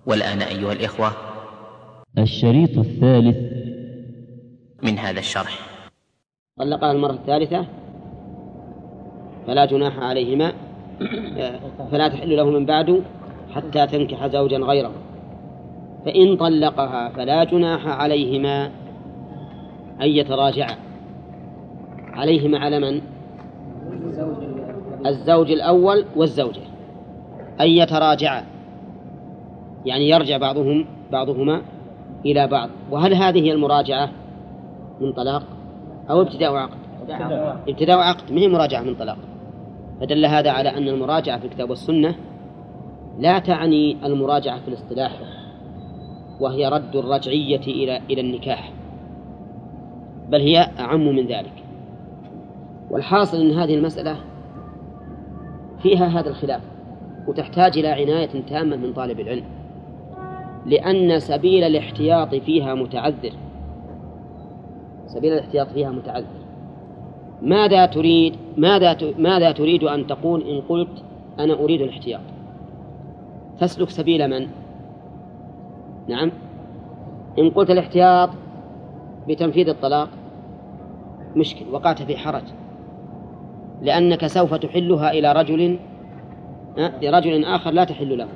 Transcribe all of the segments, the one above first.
والآن أيها الإخوة الشريط الثالث من هذا الشرح. طلقها المرة الثالثة فلا جناح عليهما، فلا تحل له من بعد حتى تنكح زوجا غيره، فإن طلقها فلا جناح عليهما أن يتراجعا. عليهما على من؟ الزوج الأول والزوجة، أن يتراجعا يعني يرجع بعضهما إلى بعض. وهل هذه المراجعة من طلاق أو ابتداء عقد؟ ابتداء عقد، ما هي مراجعة من طلاق. فدل هذا على أن المراجعة في الكتاب والسنة لا تعني المراجعة في الاصطلاح، وهي رد الرجعية إلى النكاح، بل هي أعم من ذلك. والحاصل أن هذه المسألة فيها هذا الخلاف، وتحتاج إلى عناية تامة من طالب العلم، لأن سبيل الاحتياط فيها متعذر. سبيل الاحتياط فيها متعذر. ماذا تريد أن تقول إن قلت أنا أريد الاحتياط؟ تسلك سبيل من؟ نعم، إن قلت الاحتياط بتنفيذ الطلاق مشكل، وقعت في حرج، لأنك سوف تحلها إلى رجل آخر لا تحل له،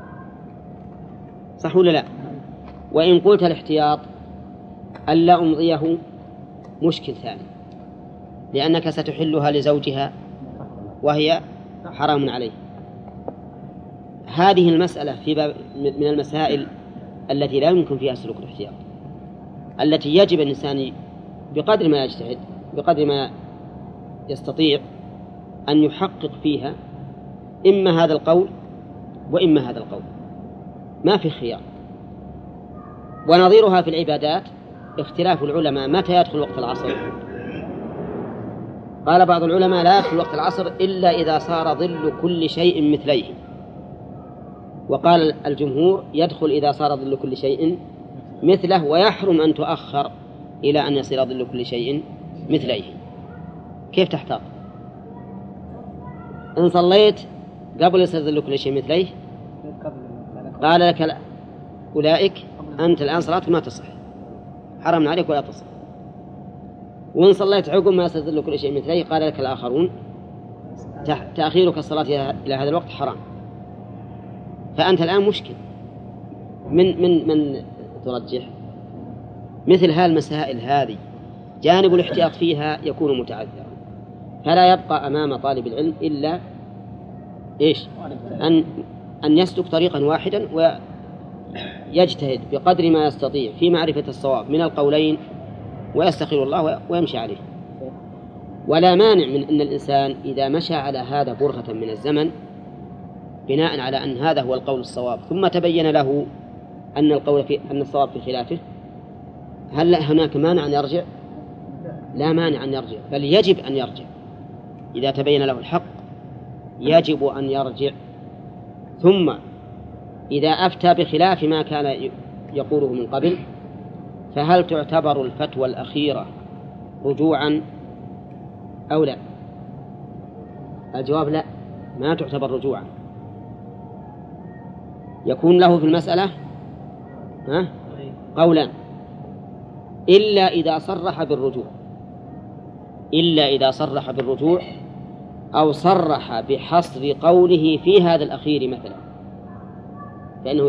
صح ولا لا؟ وإن قلت الاحتياط ألا أمضيه مشكل ثاني، لأنك ستحلها لزوجها وهي حرام عليه. هذه المسألة في باب من المسائل التي لا يمكن فيها سلوك الاحتياط، التي يجب الإنسان بقدر ما يجتهد، بقدر ما يستطيع أن يحقق فيها إما هذا القول وإما هذا القول، ما في خيار. ونظيرها في العبادات اختلاف العلماء متى يدخل وقت العصر. قال بعض العلماء لا يدخل وقت العصر إلا إذا صار ظل كل شيء مثليه، وقال الجمهور يدخل إذا صار ظل كل شيء مثله، ويحرم أن تؤخر إلى أن يصير ظل كل شيء مثليه. كيف تحتاط؟ إن صليت قبل يصير ظل كل شيء مثليه قال لك أولئك أنت الآن صلاتك ما تصح، حرم عليك ولا تصح. وإن صليت عقب ما يصير ظل كل شيء مثليه قال لك الآخرون تأخيرك الصلاة إلى هذا الوقت حرام. فأنت الآن مشكل. من ترجح؟ مثل هالمسائل هذه جانب الاحتياط فيها يكون متعذرا، فلا يبقى أمام طالب العلم إلا أن يسلك طريقا واحدا ويجتهد بقدر ما يستطيع في معرفة الصواب من القولين، ويستخير الله ويمشي عليه. ولا مانع من أن الإنسان إذا مشى على هذا برهة من الزمن بناء على أن هذا هو القول الصواب، ثم تبين له أن الصواب في خلافه، هل هناك مانع أن يرجع؟ لا مانع أن يرجع، بل يجب أن يرجع. إذا تبين له الحق يجب أن يرجع. ثم إذا أفتى بخلاف ما كان يقوله من قبل، فهل تعتبر الفتوى الأخيرة رجوعا أو لا؟ الجواب لا، ما تعتبر رجوعا. يكون له في المسألة قولان، إلا إذا صرح بالرجوع أو صرح بحصر قوله في هذا الأخير مثلا، فإنه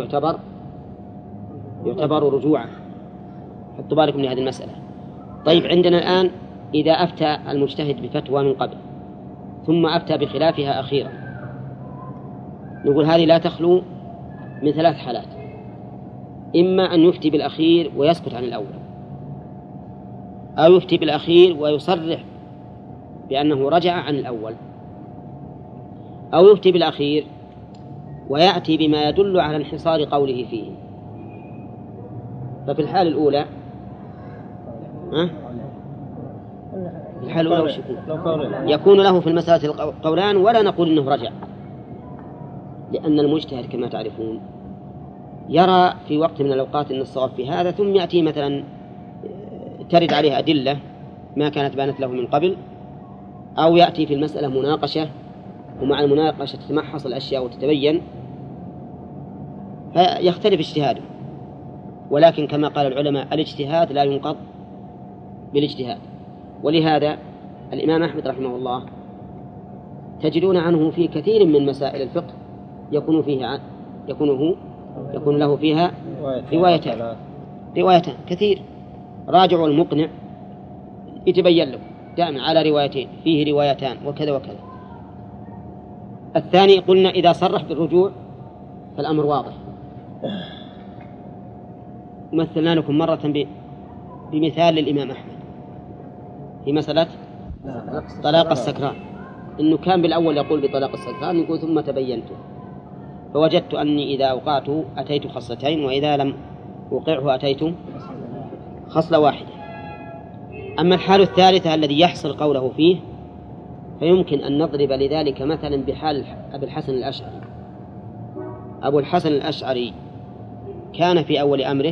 يعتبر رجوعا. حطوا بالكم لهذه المسألة. طيب، عندنا الآن إذا أفتى المجتهد بفتوى من قبل ثم أفتى بخلافها أخيرا، نقول هذه لا تخلو من 3 حالات: إما أن يفتي بالأخير ويسكت عن الأول، أو يفتي بالأخير ويصرح بأنه رجع عن الأول، أو يفتي بالأخير ويأتي بما يدل على انحصار قوله فيه. ففي الحالة الأولى يكون له في المسألة قولان، ولا نقول إنه رجع، لأن المجتهد كما تعرفون يرى في وقت من الأوقات أن الصواب في هذا، ثم يأتي مثلا ترد عليه أدلة ما كانت بانت له من قبل، أو يأتي في المسألة مناقشة، ومع المناقشة تتمحص الأشياء وتتبين، فيختلف اجتهاده، ولكن كما قال العلماء الاجتهاد لا ينقض بالاجتهاد. ولهذا الإمام أحمد رحمه الله تجدون عنه في كثير من مسائل الفقه يكون له فيها روايتان كثير. راجعوا المقنع يتبين له دائما على روايتين، فيه روايتان وكذا وكذا. الثاني قلنا إذا صرح بالرجوع فالأمر واضح. مثلنا لكم مرة بمثال للإمام أحمد في مسألة طلاق السكران، إنه كان بالأول يقول بطلاق السكران، يقول ثم تبينت فوجدت أني إذا أوقعته أتيت خصلتين، وإذا لم أوقعه أتيت خصلة واحدة. أما الحال الثالثة الذي يحصل قوله فيه فيمكن أن نضرب لذلك مثلا بحال أبي الحسن الأشعري. أبو الحسن الأشعري كان في أول أمره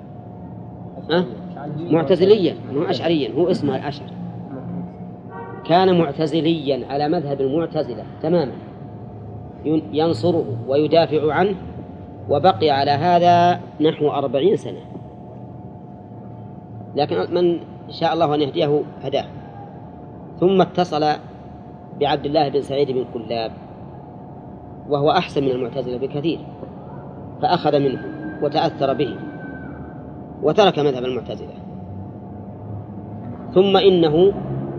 معتزليا، مو أشعريا، هو اسمه الأشعري. كان معتزليا على مذهب المعتزلة تماما، ينصره ويدافع عنه، وبقي على هذا نحو 40 سنة. لكن من شاء الله أن يهديه هداه. ثم اتصل بعبد الله بن سعيد بن كلاب وهو أحسن من المعتزلة بكثير، فأخذ منه وتأثر به وترك مذهب المعتزلة. ثم إنه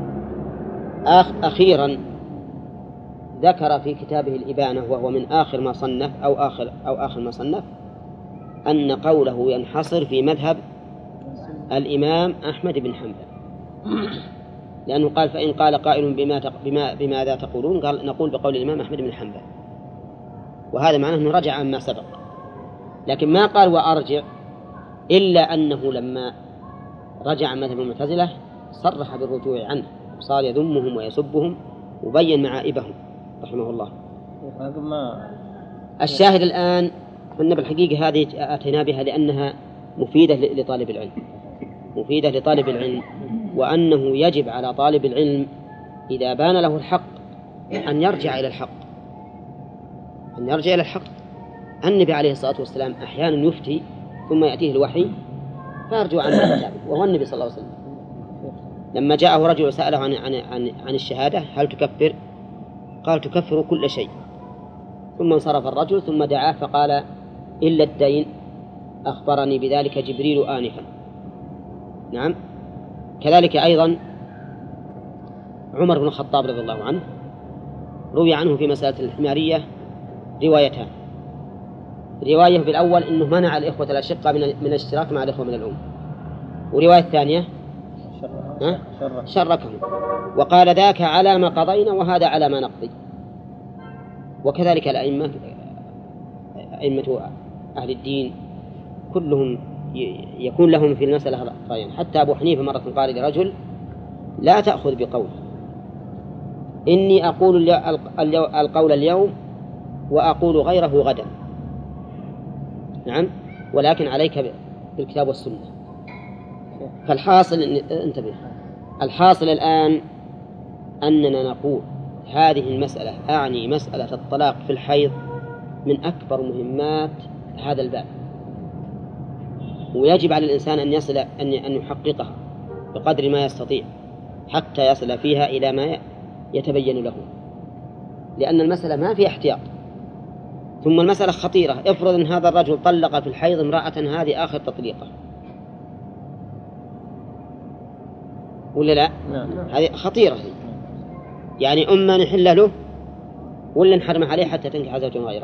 أخيرا ذكر في كتابه الإبانة، وهو من آخر ما صنف أو آخر ما صنف، أن قوله ينحصر في مذهب الإمام أحمد بن حنبل، لأنه قال فإن قال قائل بماذا تقولون؟ قال نقول بقول الإمام أحمد بن حنبل، وهذا معناه أنه رجع عما سبق. لكن ما قال وأرجع، إلا أنه لما رجع عن مذهب المعتزلة صرح بالرجوع عنه، وصار يذمهم ويسبهم وبين معائبهم رحمه الله. الشاهد الآن أن بالحقيقة هذه أتينا بها لأنها مفيدة لطالب العلم، مفيدة لطالب العلم، وأنه يجب على طالب العلم إذا بان له الحق أن يرجع إلى الحق، أن يرجع إلى الحق. النبي عليه الصلاة والسلام أحيانا يفتي ثم يأتيه الوحي فيرجع عنه الكتاب، وهو النبي صلى الله عليه وسلم. لما جاءه رجل سأله عن الشهادة هل تكفر؟ قال تكفر كل شيء. ثم انصرف الرجل ثم دعاه فقال إلا الدين، أخبرني بذلك جبريل آنفا. نعم. كذلك أيضا عمر بن الخطاب رضي الله عنه روي عنه في مسألة الحمارية روايتان. رواية بالأول أنه منع الإخوة الأشقة من الاشتراك مع الإخوة من الأم، ورواية الثانية شركهم وقال ذاك على ما قضينا وهذا على ما نقضي. وكذلك الأئمة، أئمة أهل الدين كلهم يكون لهم في المسألة رأيان. حتى أبو حنيفة مرة قال لرجل لا تأخذ بقول، إني أقول القول اليوم وأقول غيره غدا. نعم، ولكن عليك بالكتاب والسنة. فالحاصل انتبه، الحاصل الآن أننا نقول هذه المسألة، أعني مسألة الطلاق في الحيض، من أكبر مهمات هذا الباب، ويجب على الإنسان أن يصل أن يحققها بقدر ما يستطيع حتى يصل فيها إلى ما يتبين له، لأن المسألة ما في احتياط. ثم المسألة خطيرة. افرض أن هذا الرجل طلق في الحيض امرأة هذه آخر تطليقة، ولا لا؟ هذه خطيرة، يعني أما نحل له ولا نحرم عليه حتى تنكح زوجا غيره.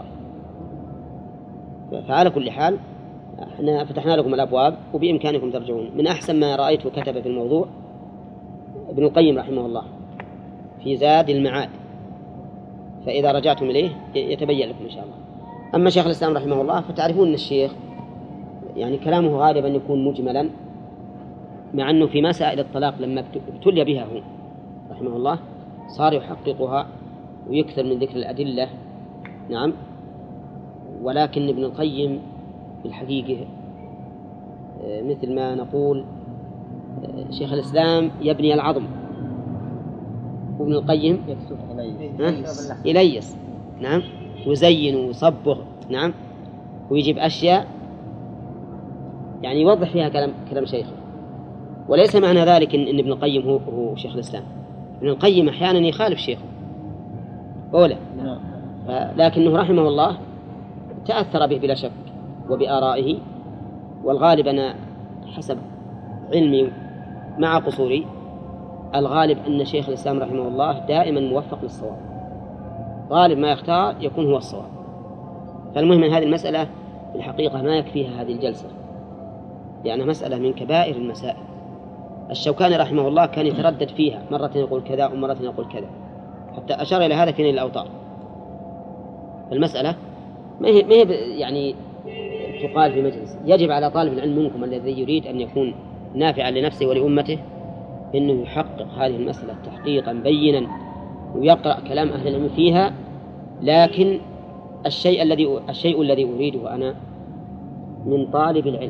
فعلى كل حال احنا فتحنا لكم الأبواب وبإمكانكم ترجعون. من أحسن ما رأيته كتب في الموضوع ابن القيم رحمه الله في زاد المعاد، فإذا رجعتم إليه يتبين لكم إن شاء الله. أما شيخ الإسلام رحمه الله فتعرفون أن الشيخ يعني كلامه غالبا يكون مجملا، مع أنه في مسائل الطلاق لما ابتلي بها هو رحمه الله صار يحققها ويكثر من ذكر الأدلة. نعم. ولكن ابن القيم في الحقيقة مثل ما نقول شيخ الإسلام يبني العظم، وابن القيم يليس. نعم، ويزين ويصبغ. نعم. ويجيب أشياء يعني يوضح فيها كلام شيخه. وليس معنى ذلك إن ابن القيم هو شيخ الإسلام. ابن القيم أحيانا يخالف شيخه أولا، لكنه رحمه الله تأثر به بلا شك وبآرائه. والغالب أنا حسب علمي مع قصوري الغالب أن شيخ الإسلام رحمه الله دائما موفق للصواب، غالب ما يختار يكون هو الصواب. فالمهم من هذه المسألة في الحقيقة ما يكفيها هذه الجلسة، لأنها مسألة من كبائر المسائل. الشوكاني رحمه الله كان يتردد فيها، مرة يقول كذا ومرة يقول كذا، حتى أشار إلى هذا في نيل الأوطار. المسألة ما هي يعني تقال في مجلس. يجب على طالب العلم منكم الذي يريد أن يكون نافعا لنفسه ولأمته إنه يحقق هذه المسألة تحقيقا بينا ويقرأ كلام أهل العلم فيها. لكن الشيء الذي أريده أنا من طالب العلم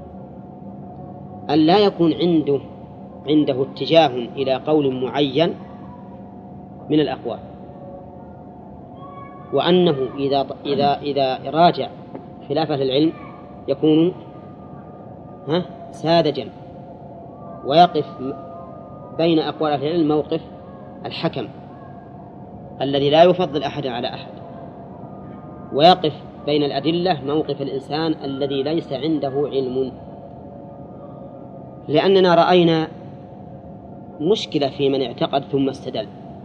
أن لا يكون عنده اتجاه إلى قول معين من الأقوال، وأنه إذا راجع خلاف أهل العلم يكون ساذجا، ويقف بين أقوال أهل العلم موقف الحكم الذي لا يفضل أحدا على أحد، ويقف بين الأدلة موقف الإنسان الذي ليس عنده علم. لأننا رأينا مشكلة في من اعتقد ثم استدل.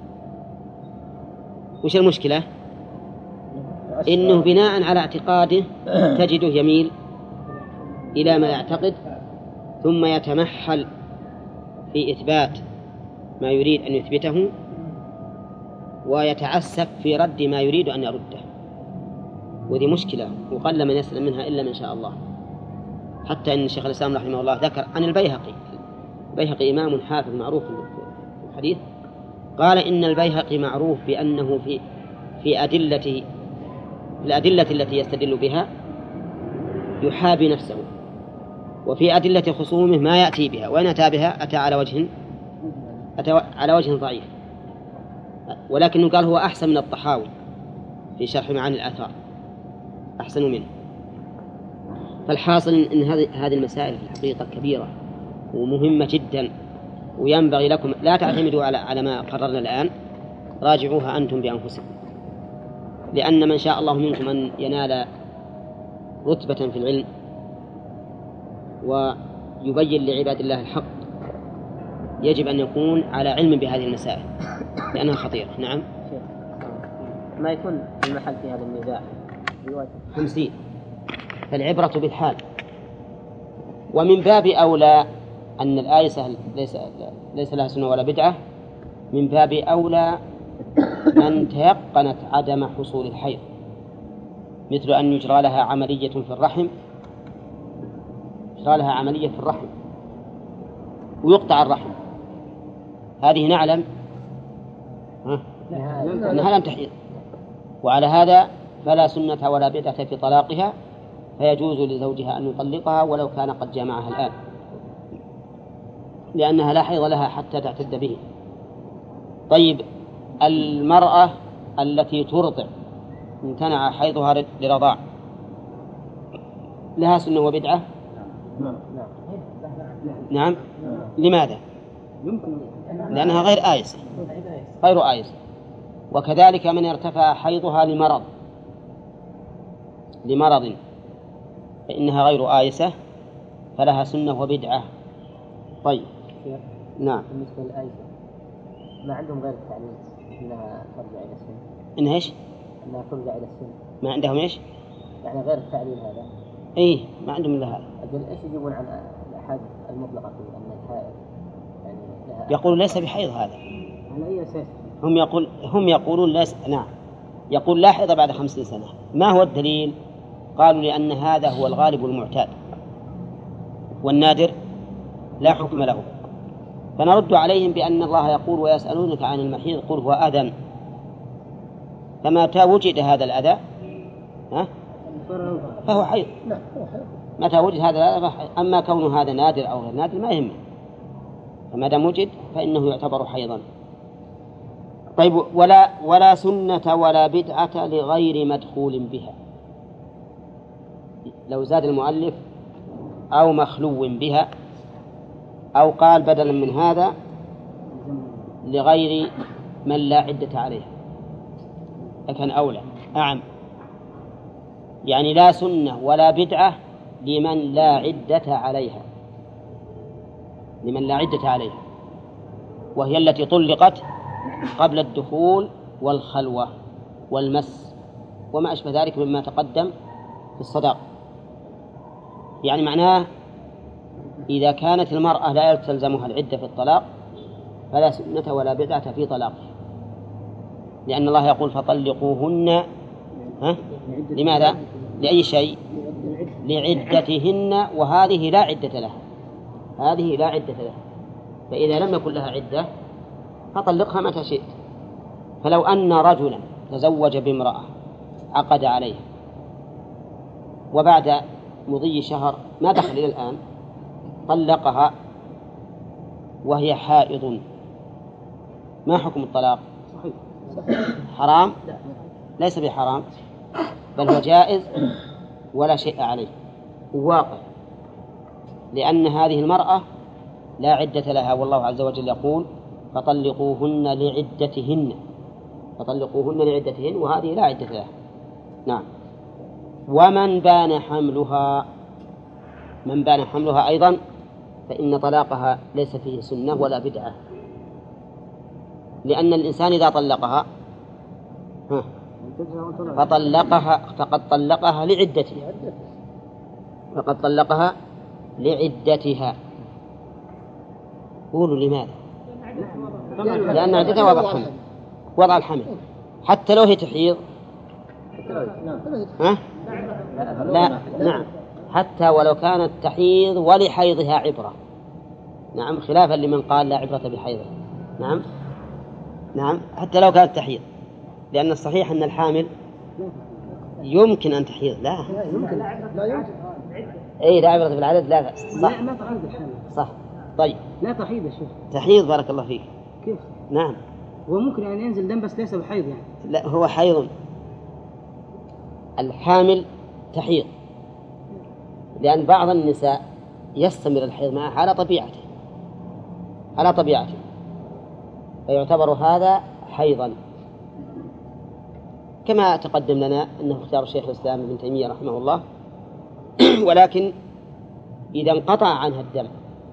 وش المشكلة؟ إنه بناء على اعتقاده تجده يميل إلى ما يعتقد، ثم يتمحل في إثبات ما يريد أن يثبته، ويتعسف في رد ما يريد أن يرده. وذي مشكلة وقل من يسلم منها إلا من شاء الله. حتى إن شيخ الإسلام رحمه الله ذكر عن البيهقي إمام حافظ معروف في الحديث، قال إن البيهقي معروف بأنه في الأدلة التي يستدل بها يحابي نفسه، وفي أدلة خصومه ما يأتي بها، وإن أتى بها أتى على وجه ضعيف. ولكنه قال هو أحسن من الطحاوي في شرح معاني الآثار، أحسن منه. فالحاصل إن هذه المسائل في الحقيقة كبيرة ومهمة جدا، وينبغي لكم لا تعتمدوا على ما قررنا الآن، راجعوها أنتم بأنفسكم. لأن من شاء الله منكم أن ينال رتبة في العلم ويبين لعباد الله الحق يجب أن يكون على علم بهذه المسائل لأنها خطيرة. نعم. ما يكون المحل في هذا النزاع 50. فالعبرة بالحال. ومن باب أولى أن الآية ليس لها سنة ولا بدعة، من باب أولى من تيقنت عدم حصول الحيض، مثل أن يجرى لها عملية في الرحم، ويقطع الرحم، هذه نعلم أنها لم تحيض، وعلى هذا فلا سنة ولا بدعة في طلاقها، فيجوز لزوجها أن يطلقها ولو كان قد جامعها الآن، لأنها لا حيض لها حتى تعتد به. طيب، المرأة التي ترضع امتنع حيضها لرضاع لها سنة وبدعة؟ نعم. لماذا؟ لأنها غير آيسة. وكذلك من ارتفع حيضها لمرض فإنها غير آيسة فلها سنة وبدعة. طيب. نعم. بالنسبة للآيسة ما عندهم غير التعليل إنها ترجع إلى السن. إنها إيش؟ إنها ترجع إلى السن. ما عندهم إيش؟ يعني غير التعليل هذا. إيه، ما عندهم إلا هذا. أجل إيش يجيبون عن الأحاديث المطلقة في أن الحائض يعني يقول ليس بحيض هذا. على أي أساس؟ هم يقولون ليس. نعم. يقول لا حيض بعد 50 سنة. ما هو الدليل؟ قالوا لأن هذا هو الغالب والمعتاد، والنادر لا حكم له. فنرد عليهم بأن الله يقول ويسألونك عن المحيض قل هو أذى، فمتى وجد هذا الأذى فهو حيض. متى وجد هذا الأذى أما كون هذا نادر أو غير نادر ما يهمه، فما دام وجد فإنه يعتبر حيضا. طيب، ولا سنة ولا بدعة لغير مدخول بها. لو زاد المؤلف أو مخلو بها، أو قال بدلا من هذا لغير من لا عدة عليه، لكن أولى أعم، يعني لا سنة ولا بدعة لمن لا عدة عليها، لمن لا عدة عليها، وهي التي طلقت قبل الدخول والخلوة والمس وما أشبه ذلك مما تقدم في الصداق. يعني معناه إذا كانت المرأة لا تلزمها العدة في الطلاق فلا سنة ولا بدعة في طلاقها، لأن الله يقول فطلقوهن لماذا؟ لأي شيء؟ لعدتهن، وهذه لا عدة لها، هذه لا عدة لها، فإذا لم يكن لها عدة فطلقها متى شئت. فلو أن رجلا تزوج بامرأة عقد عليها وبعد مضي شهر ما دخل إلى الآن طلقها وهي حائض، ما حكم الطلاق؟ حرام؟ ليس بحرام، بل هو جائز ولا شيء عليه واقع، لأن هذه المرأة لا عدة لها، والله عز وجل يقول فطلقوهن لعدتهن، فطلقوهن لعدتهن، وهذه لا عدة لها. نعم. ومن بان حملها، من بان حملها أيضا فإن طلاقها ليس فيه سنة ولا بدعة، لأن الإنسان إذا طلقها فقد طلقها لعدتها، فقد طلقها لعدتها. قولوا لماذا؟ لأن عدتها وضع الحمل، حتى لو هي تحيض. لا، نعم، حتى ولو كانت تحيض ولحيضها عبرة، نعم، خلافا لمن قال لا عبرة بحيضها. نعم، نعم، حتى لو كانت تحيض، لأن الصحيح أن الحامل يمكن أن تحيض. لا يمكن، أي لا عبرة بالعدد، لا صح، لا تحيض الحامل، صح. طيب لا تحيض يا شيخ، تحيض، بارك الله فيك. كيف؟ نعم، هو ممكن أن ينزل دم بس ليس بحيض يعني. لا، هو حيض، الحامل تحيض، لأن بعض النساء يستمر الحيض معها على طبيعته، على طبيعته، فيعتبر هذا حيضا، كما تقدم لنا أنه اختار شيخ الإسلام ابن تيمية رحمه الله. ولكن إذا انقطع عنها الدم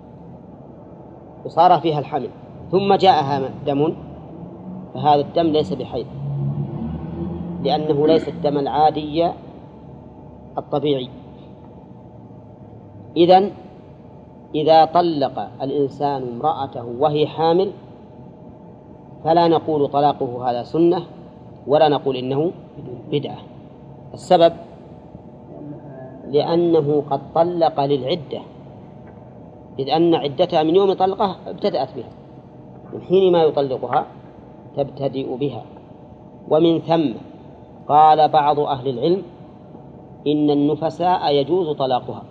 وصار فيها الحمل ثم جاءها دم فهذا الدم ليس بحيض، لأنه ليس الدم العادي الطبيعي. إذن إذا طلق الإنسان امرأته وهي حامل فلا نقول طلاقه هذا سنة ولا نقول إنه بدعة. السبب لأنه قد طلق للعدة، إذ أن عدتها من يوم طلقه ابتدأت بها، من حين ما يطلقها تبتدئ بها. ومن ثم قال بعض أهل العلم إن النفساء يجوز طلاقها،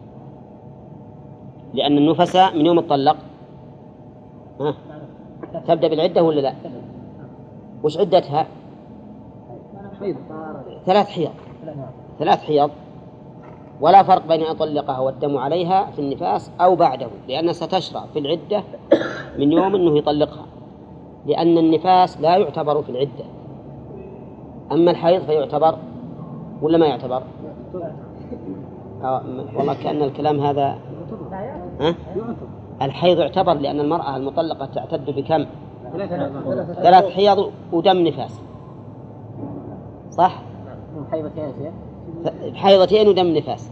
لأن النفساء من يوم الطلق تبدأ بالعدة ولا لا؟ وش عدتها؟ 3 حيض، 3 حيض، ولا فرق بين أن يطلقها والدم عليها في النفاس أو بعده، لأنها ستشرع في العدة من يوم أنه يطلقها، لأن النفاس لا يعتبر في العدة، أما الحيض فيعتبر ولا ما يعتبر؟ والله كأن الكلام هذا الحيض يعتبر، لأن المرأة المطلقة تعتد بكم؟ 3 حيض ودم نفاس، صح؟ حيضتين ودم نفاس.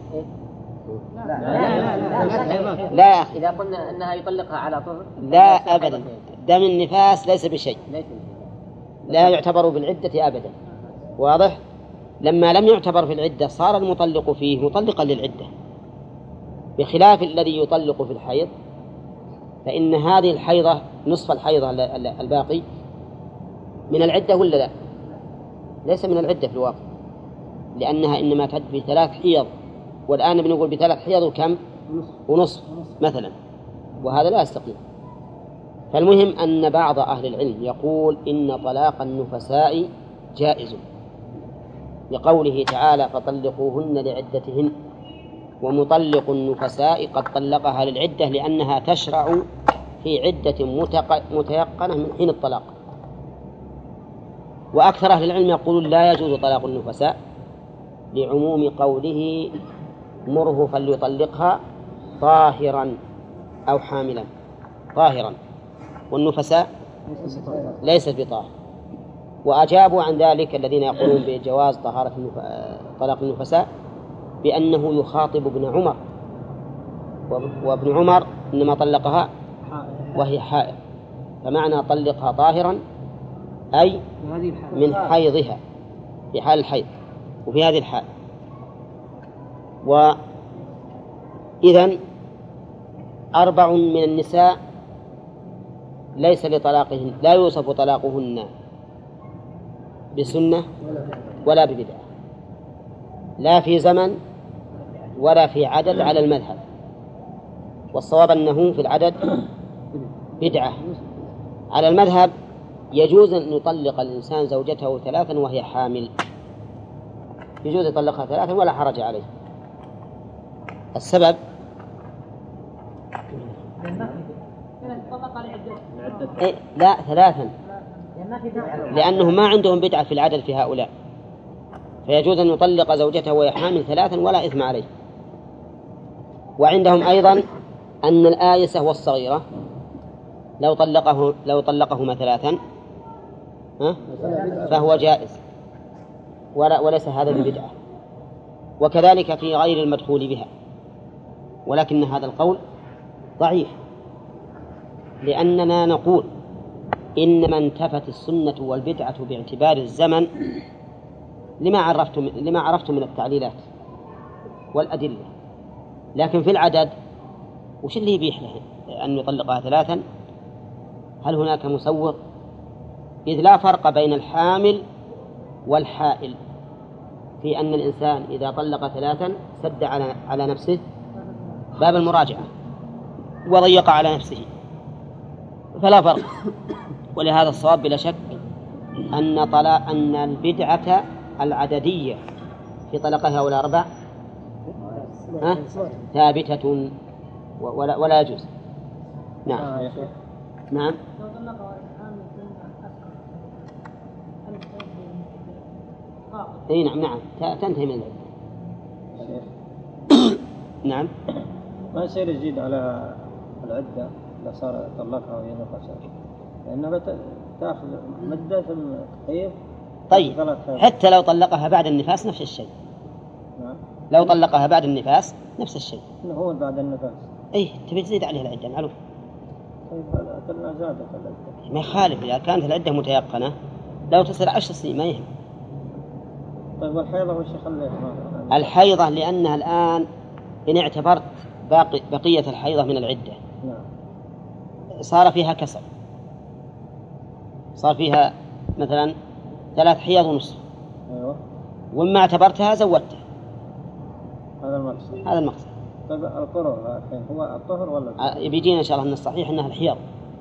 لا يا أخي، إذا قلنا أنها يطلقها على طول لا أبدا، دم النفاس ليس بشيء، لا يعتبر بالعدة أبدا، واضح؟ لما لم يعتبر في العدة صار المطلق فيه مطلقا للعدة، بخلاف الذي يطلق في الحيض، فإن هذه الحيضة نصف الحيضة الباقي من العدة ولا لا؟ ليس من العدة في الواقع، لأنها إنما تعد ب3 حيض، والآن بنقول ب3 حيض وكم؟ ونصف مثلا، وهذا لا يستقيم. فالمهم أن بعض أهل العلم يقول إن طلاق النفساء جائز، لقوله تعالى فطلقوهن لعدتهن، ومطلق النفساء قد طلقها للعدة لأنها تشرع في عدة متيقنة من حين الطلاق. وأكثر أهل العلم يقولون لا يجوز طلاق النفساء لعموم قوله مره فليطلقها طاهرا أو حاملا، طاهرا، والنفساء ليست بطاهر. وأجابوا عن ذلك الذين يقولون بجواز طهارة طلاق النفساء بأنه يخاطب ابن عمر، وابن عمر إنما طلقها وهي حائض، فمعنى طلقها طاهرا أي من حيضها في حال الحيض وفي هذه الحال. وإذن 4 من النساء ليس لطلاقهن، لا يوصف طلاقهن بسنة ولا ببدعة، لا في زمن ولا في عدد على المذهب، والصواب أنه في العدد بدعة. على المذهب يجوز أن يطلق الإنسان زوجته 3 وهي حامل، يجوز يطلقها 3 ولا حرج عليه. السبب لا 3 لأنهم ما عندهم بدعة في العدد في هؤلاء، فيجوز أن يطلق زوجته وهي حامل 3 ولا إثم عليه. وعندهم أيضا أن الآيسة والصغيرة لو طلقهما 3 فهو جائز وليس هذا ببدعة، وكذلك في غير المدخول بها. ولكن هذا القول ضعيف، لأننا نقول إنما انتفت السنة والبدعة باعتبار الزمن لما عرفتم من التعليلات والأدلة، لكن في العدد وش اللي يبيح له أن يطلقها 3؟ هل هناك مسوغ؟ إذ لا فرق بين الحامل والحائل في أن الإنسان إذا طلق 3 سد على نفسه باب المراجعة وضيق على نفسه، فلا فرق. ولهذا الصواب بلا شك أن البدعة العددية في طلقها ولا 4 ثابتة ولا يجوز. نعم نعم. اي نعم تنتهي من العدة. نعم. ما يصير يزيد على العدة إذا صار طلقها وهي نفسها، لأنها تأخذ مدة التحيض. طيب حتى لو طلقها بعد النفاس نفس الشيء. نعم. لو طلقها بعد النفاس نفس الشيء. إنه هو بعد النفاس. إيه تبي تزيد عليها العدة معروف. طيب كلنا زادت العدة. ما يخالف إذا كانت العدة متيقنة لو تصير 10 سنين ما يهم. طيب والحيضة وش يخليها؟ الحيضة لأنها الآن إن اعتبرت بقية الحيضة من العدة صار فيها كسر، صار فيها مثلا 3 حيض ونصف. أيوة. وما اعتبرتها زودتها. هذا المقصد. طيب القرء هو الطهر ولا؟ بيجينا إن شاء الله أن الصحيح أنها الحيض،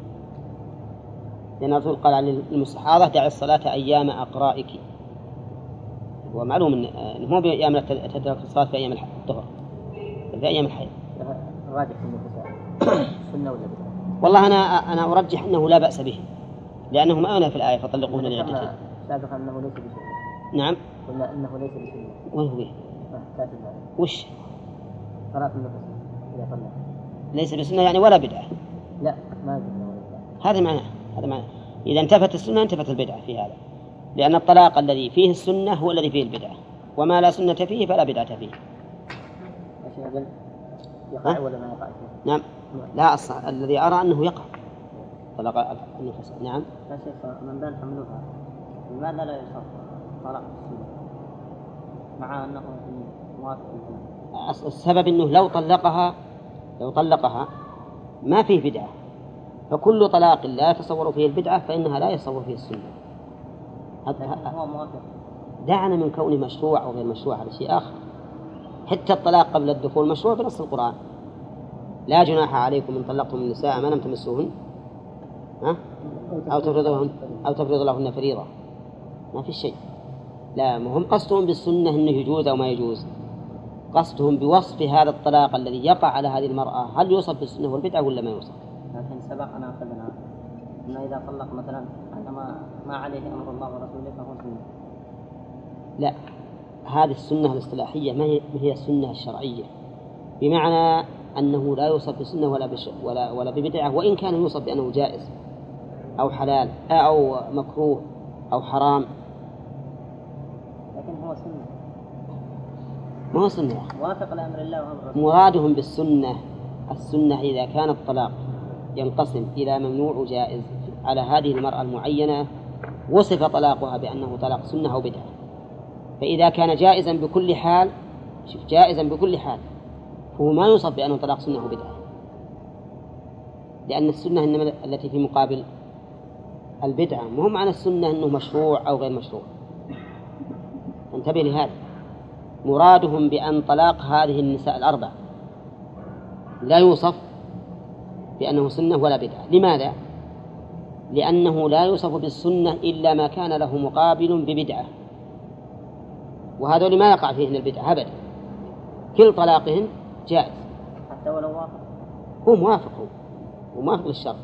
لأن الرسول قال عن المستحاضة دع الصلاة أيام أقرائك، ومعلوم أنه مو بأيام تدرك الصلاة في أيام الطهر بل في أيام الحيض. راجح النفساء سنة ولا بدعة؟ والله أنا أرجح أنه لا بأس به، لأنه ما أنا في الآية فطلقوهن لعدتهن. سابقا أنه ليس بسنة. نعم. قلنا أنه ليس بسنة. وين هو؟ وش؟ صلاة النفس إذا طلق. ليس بسنة يعني ولا بدعة. لا ما بدعة. هذا معناه إذا انتفت السنة انتفت البدعة في هذا، لأن الطلاق الذي فيه السنة هو الذي فيه البدعة، وما لا سنة فيه فلا بدعة فيه. يقع ولا ما يقع فيه؟ نعم. لا الذي أرى أنه يقع طلاق النفس. نعم. يا شيخ من بين حملها لماذا لا يصح طلاق السنة مع أنه موافق الجنة؟ السبب أنه لو طلقها ما فيه بدعة، فكل طلاق لا يتصور فيه البدعة فإنها لا يتصور فيه السنة. هو موافق. دعنا من كونه مشروع أو غير مشروع على شيء آخر. حتى الطلاق قبل الدخول مشروع بنص القرآن: لا جناح عليكم إن طلقتم النساء ما لم تمسوهن أو تفرض لهن فريضة. ما في شيء. لا، ما هم قصدهم بالسنة أنه يجوز أو ما يجوز، قصدهم بوصف هذا الطلاق الذي يقع على هذه المرأة هل يوصف بالسنة والبدعة ولا ما يوصف. لكن سبقنا أخذنا أنه إذا طلق مثلا أن ما عليه أمر الله ورسوله فهو سنة. لا، هذه السنة الاصطلاحية ما هي السنة الشرعية، بمعنى أنه لا يوصف بسنة ولا ببدعة، وإن كان يوصف بأنه جائز أو حلال أو مكروه أو حرام، لكن هو سنة. ما هو سنة. موافق لأمر الله وأمر رسوله. مرادهم بالسنة السنة إذا كان الطلاق ينقسم إلى ممنوع وجائز على هذه المرأة المعينة وصف طلاقها بأنه طلاق سنة أو بدعة، فإذا كان جائزا بكل حال، شوف جائزا بكل حال، فهو ما يوصف بأنه طلاق سنة أو بدعة، لأن السنة إنما التي في مقابل البدعة، مو معنى السنة أنه مشروع أو غير مشروع. انتبه لهذا، مرادهم بأن طلاق هذه النساء الأربع لا يوصف بأنه سنة ولا بدعة. لماذا؟ لأنه لا يوصف بالسنة إلا ما كان له مقابل ببدعة، وهذا ما يقع فيهن البدعة أبدا، كل طلاقهن جائز حتى ولو وافق. هو موافق للشرع.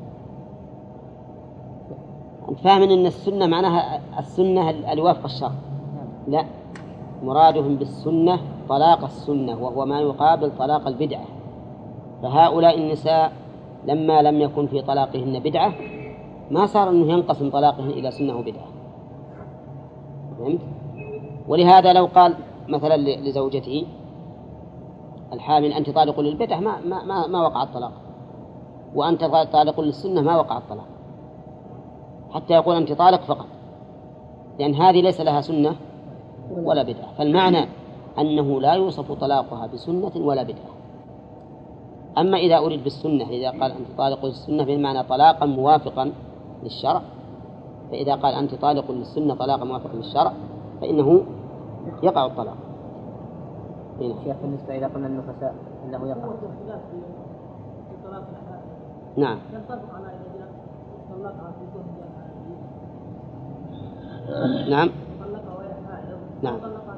أنت فاهم أن السنة معناها السنة اللي وافق الشرع؟ لا، مرادهم بالسنة طلاق السنة وهو ما يقابل طلاق البدعة. فهؤلاء النساء لما لم يكن في طلاقهن بدعة ما صار أنه ينقسم طلاقهن إلى سنة وبدعة. فهمت؟ ولهذا لو قال مثلا لزوجته الحامل أنت طالق للبدعة ما وقع الطلاق، وأنت طالق للسنة ما وقع الطلاق، حتى يقول أنت طالق فقط، لأن هذه ليس لها سنة ولا بدعة. فالمعنى أنه لا يوصف طلاقها بسنة ولا بدعة. أما إذا أريد بالسنة، إذا قال أنت طالق للسنة بمعنى طلاقا موافقا للشرع، فإذا قال أنت طالق للسنة طلاقا موافقا للشرع فإنه يقع الطلاق. شيخ بالنسبة إذا قلنا النفساء أنه يقع. نعم. نعم. نعم.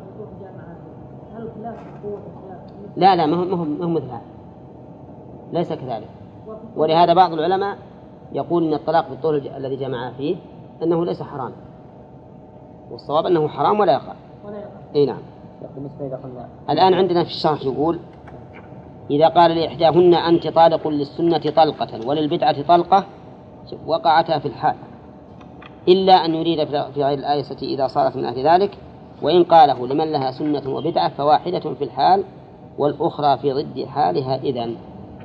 لا ما هو مثل هذا، ليس كذلك. ولهذا بعض العلماء يقول إن الطلاق بالطول الذي جمع فيه أنه ليس حرام، والصواب أنه حرام ولا يقع. أي نعم. الآن عندنا في الشرح يقول إذا قال لإحداهن أنت طالق للسنة طلقة وللبدعة طلقة وقعتا في الحال، إلا أن يريد في غير الآية إذا صارت من أهل ذلك، وإن قاله لمن لها سنة وبدعة فواحدة في الحال والأخرى في ضد حالها. إذن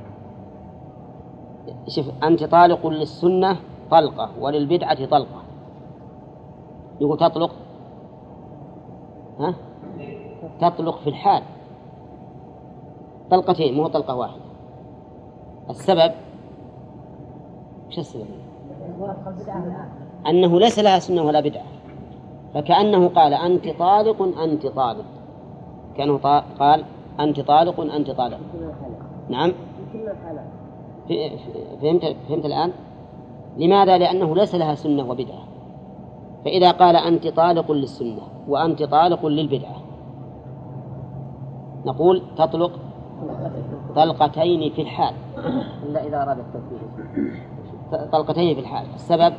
شوف، أنت طالق للسنة طلقة وللبدعة طلقة، يقول تطلق تطلق في الحال طلقتين مو طلقة واحدة. السبب وش السبب؟ أنه ليس لها سنة ولا بدعة، فكأنه قال أنت طالق أنت طالق، كأنه قال أنت طالق أنت طالق. نعم. فهمت الآن؟ لماذا؟ لأنه ليس لها سنة وبدعة. فإذا قال أنت طالق للسنة وأنت طالق للبدعة نقول تطلق طلقتين في الحال، إلا إذا أراد التوكيد طلقتين في الحال. السبب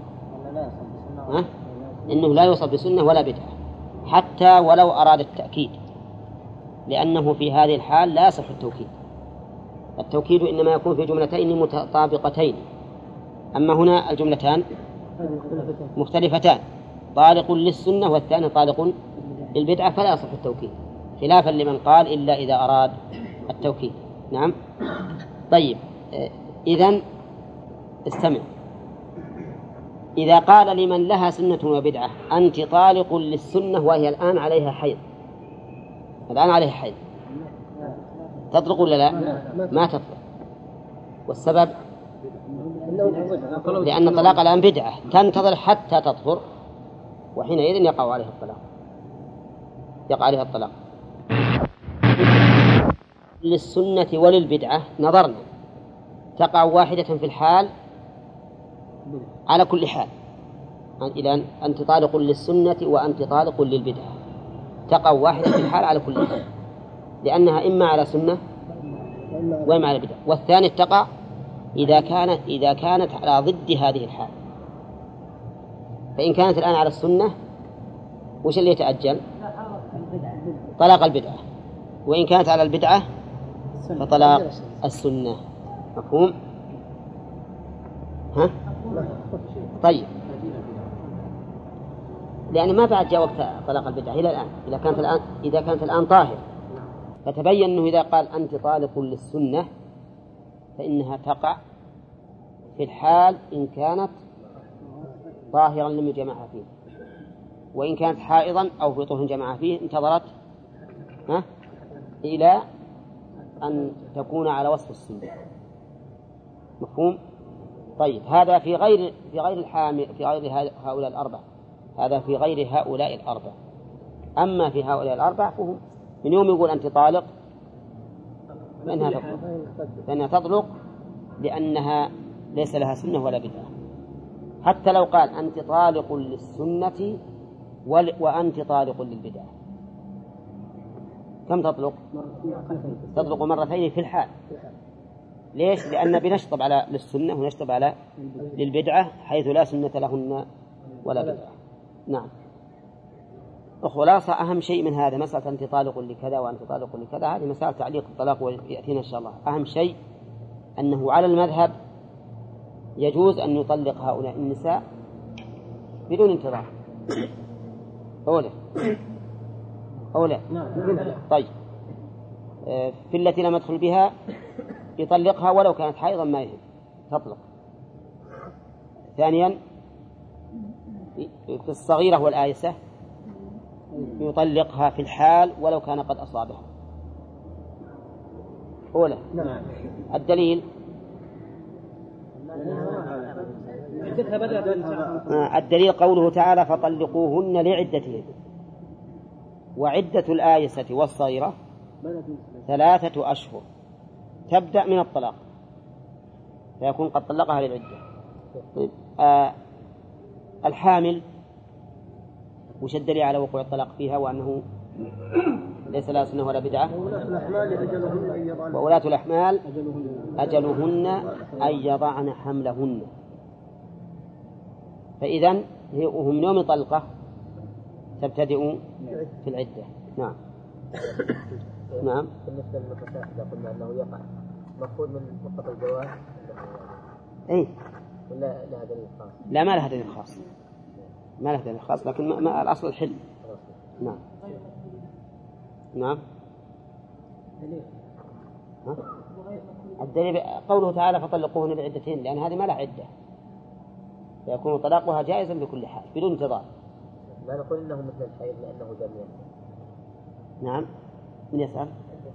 إنه لا يوصف بسنة ولا بدعة حتى ولو أراد التأكيد، لأنه في هذه الحال لا يصح التوكيد. التوكيد إنما يكون في جملتين متطابقتين، أما هنا الجملتان مختلفتان، طالق للسنة والثاني طالق للبدعة، فلا يصح التوكيد، خلافا لمن قال إلا إذا أراد التوكيد. نعم. طيب، إذن استمع، إذا قال لمن لها سنة وبدعة أنت طالق للسنة وهي الآن عليها حيض، الآن عليها حيض، تطلق ولا لا؟ ما تطلق. والسبب لأن الطلاق الآن بدعة تنتظر حتى تطهر، وحينئذ يقع عليها الطلاق، يقع عليها الطلاق. للسنة وللبدعة نظرنا، تقع واحدة في الحال على كل حال، إلى أنت طالق للسنة وأنت طالق للبدعة، تقع واحدة في الحال على كل حال، لأنها إما على سنة وإما على بدعة. والثاني تقع إذا كانت على ضد هذه الحال. فإن كانت الآن على السنة وش اللي يتأجل؟ طلاق البدعة. وإن كانت على البدعة فطلاق السنة. مفهوم؟ ها؟ طيب، لأن ما بعد جاء وقت طلاق البدعة إلى الآن. إذا كانت الآن طاهر، فتبين أنه إذا قال أنت طالق للسنة فإنها تقع في الحال إن كانت طاهرا لم يجمعها فيه، وإن كانت حائضا أو في طهر جمعها فيه انتظرت إلى أن تكون على وصف السنة. مفهوم؟ طيب، هذا في غير الحامل، في غير هؤلاء الأربع. هذا في غير هؤلاء الأربع. أما في هؤلاء الأربع فهم من يوم يقول أنت طالق فإنها تطلق لأنها ليس لها سنة ولا بدعة. حتى لو قال أنت طالق للسنة وأنت طالق للبدعة، كم تطلق؟ تطلق مرتين في الحال. ليش؟ لأن بنشطب على للسنة ونشطب على للبدعة حيث لا سنة لهن ولا بدعة. نعم. الخلاصة أهم شيء من هذا مسألة أنت طالق لكذا وأنت طالق لكذا، هذه مسألة تعليق الطلاق ويأتينا إن شاء الله. أهم شيء أنه على المذهب يجوز أن يطلق هؤلاء النساء بدون انتظار. أولى. طيب، في التي لم يدخل بها يطلقها ولو كانت حائضا ما يهم، تطلق. ثانيا، في الصغيرة والآيسة يطلقها في الحال ولو كان قد أصابها. أولى. الدليل الدليل قوله تعالى فطلقوهن لعدتهن، وعدة الآيسة والصغيرة 3 أشهر تبدأ من الطلاق، فيكون قد طلقها للعدة. طيب، الحامل وش الدليل على وقوع الطلاق فيها وأنه ليس لها سنة ولا بدعة؟ وولاة الأحمال أجلهن أن يضعن حملهن. فإذن هم من يوم طلقة تبتدئ في العدة. نعم. نعم. بالنسبة للنفساء إذا قلنا أنه يقع مأخوذ من فقط الجواز إيه؟ ولا لها دليل خاص؟ لا، ما لها دليل خاص، ما لها دليل خاص، لكن ما الأصل الحل. نعم. نعم. الدليل قوله تعالى فطلقوهن لعدتهن، لأن هذه ما لها عدة، فيكون طلاقها جائزا بكل حال بدون انتظار. لا نقول إنه مثل الحيض لأنه دم. نعم. من يسأل؟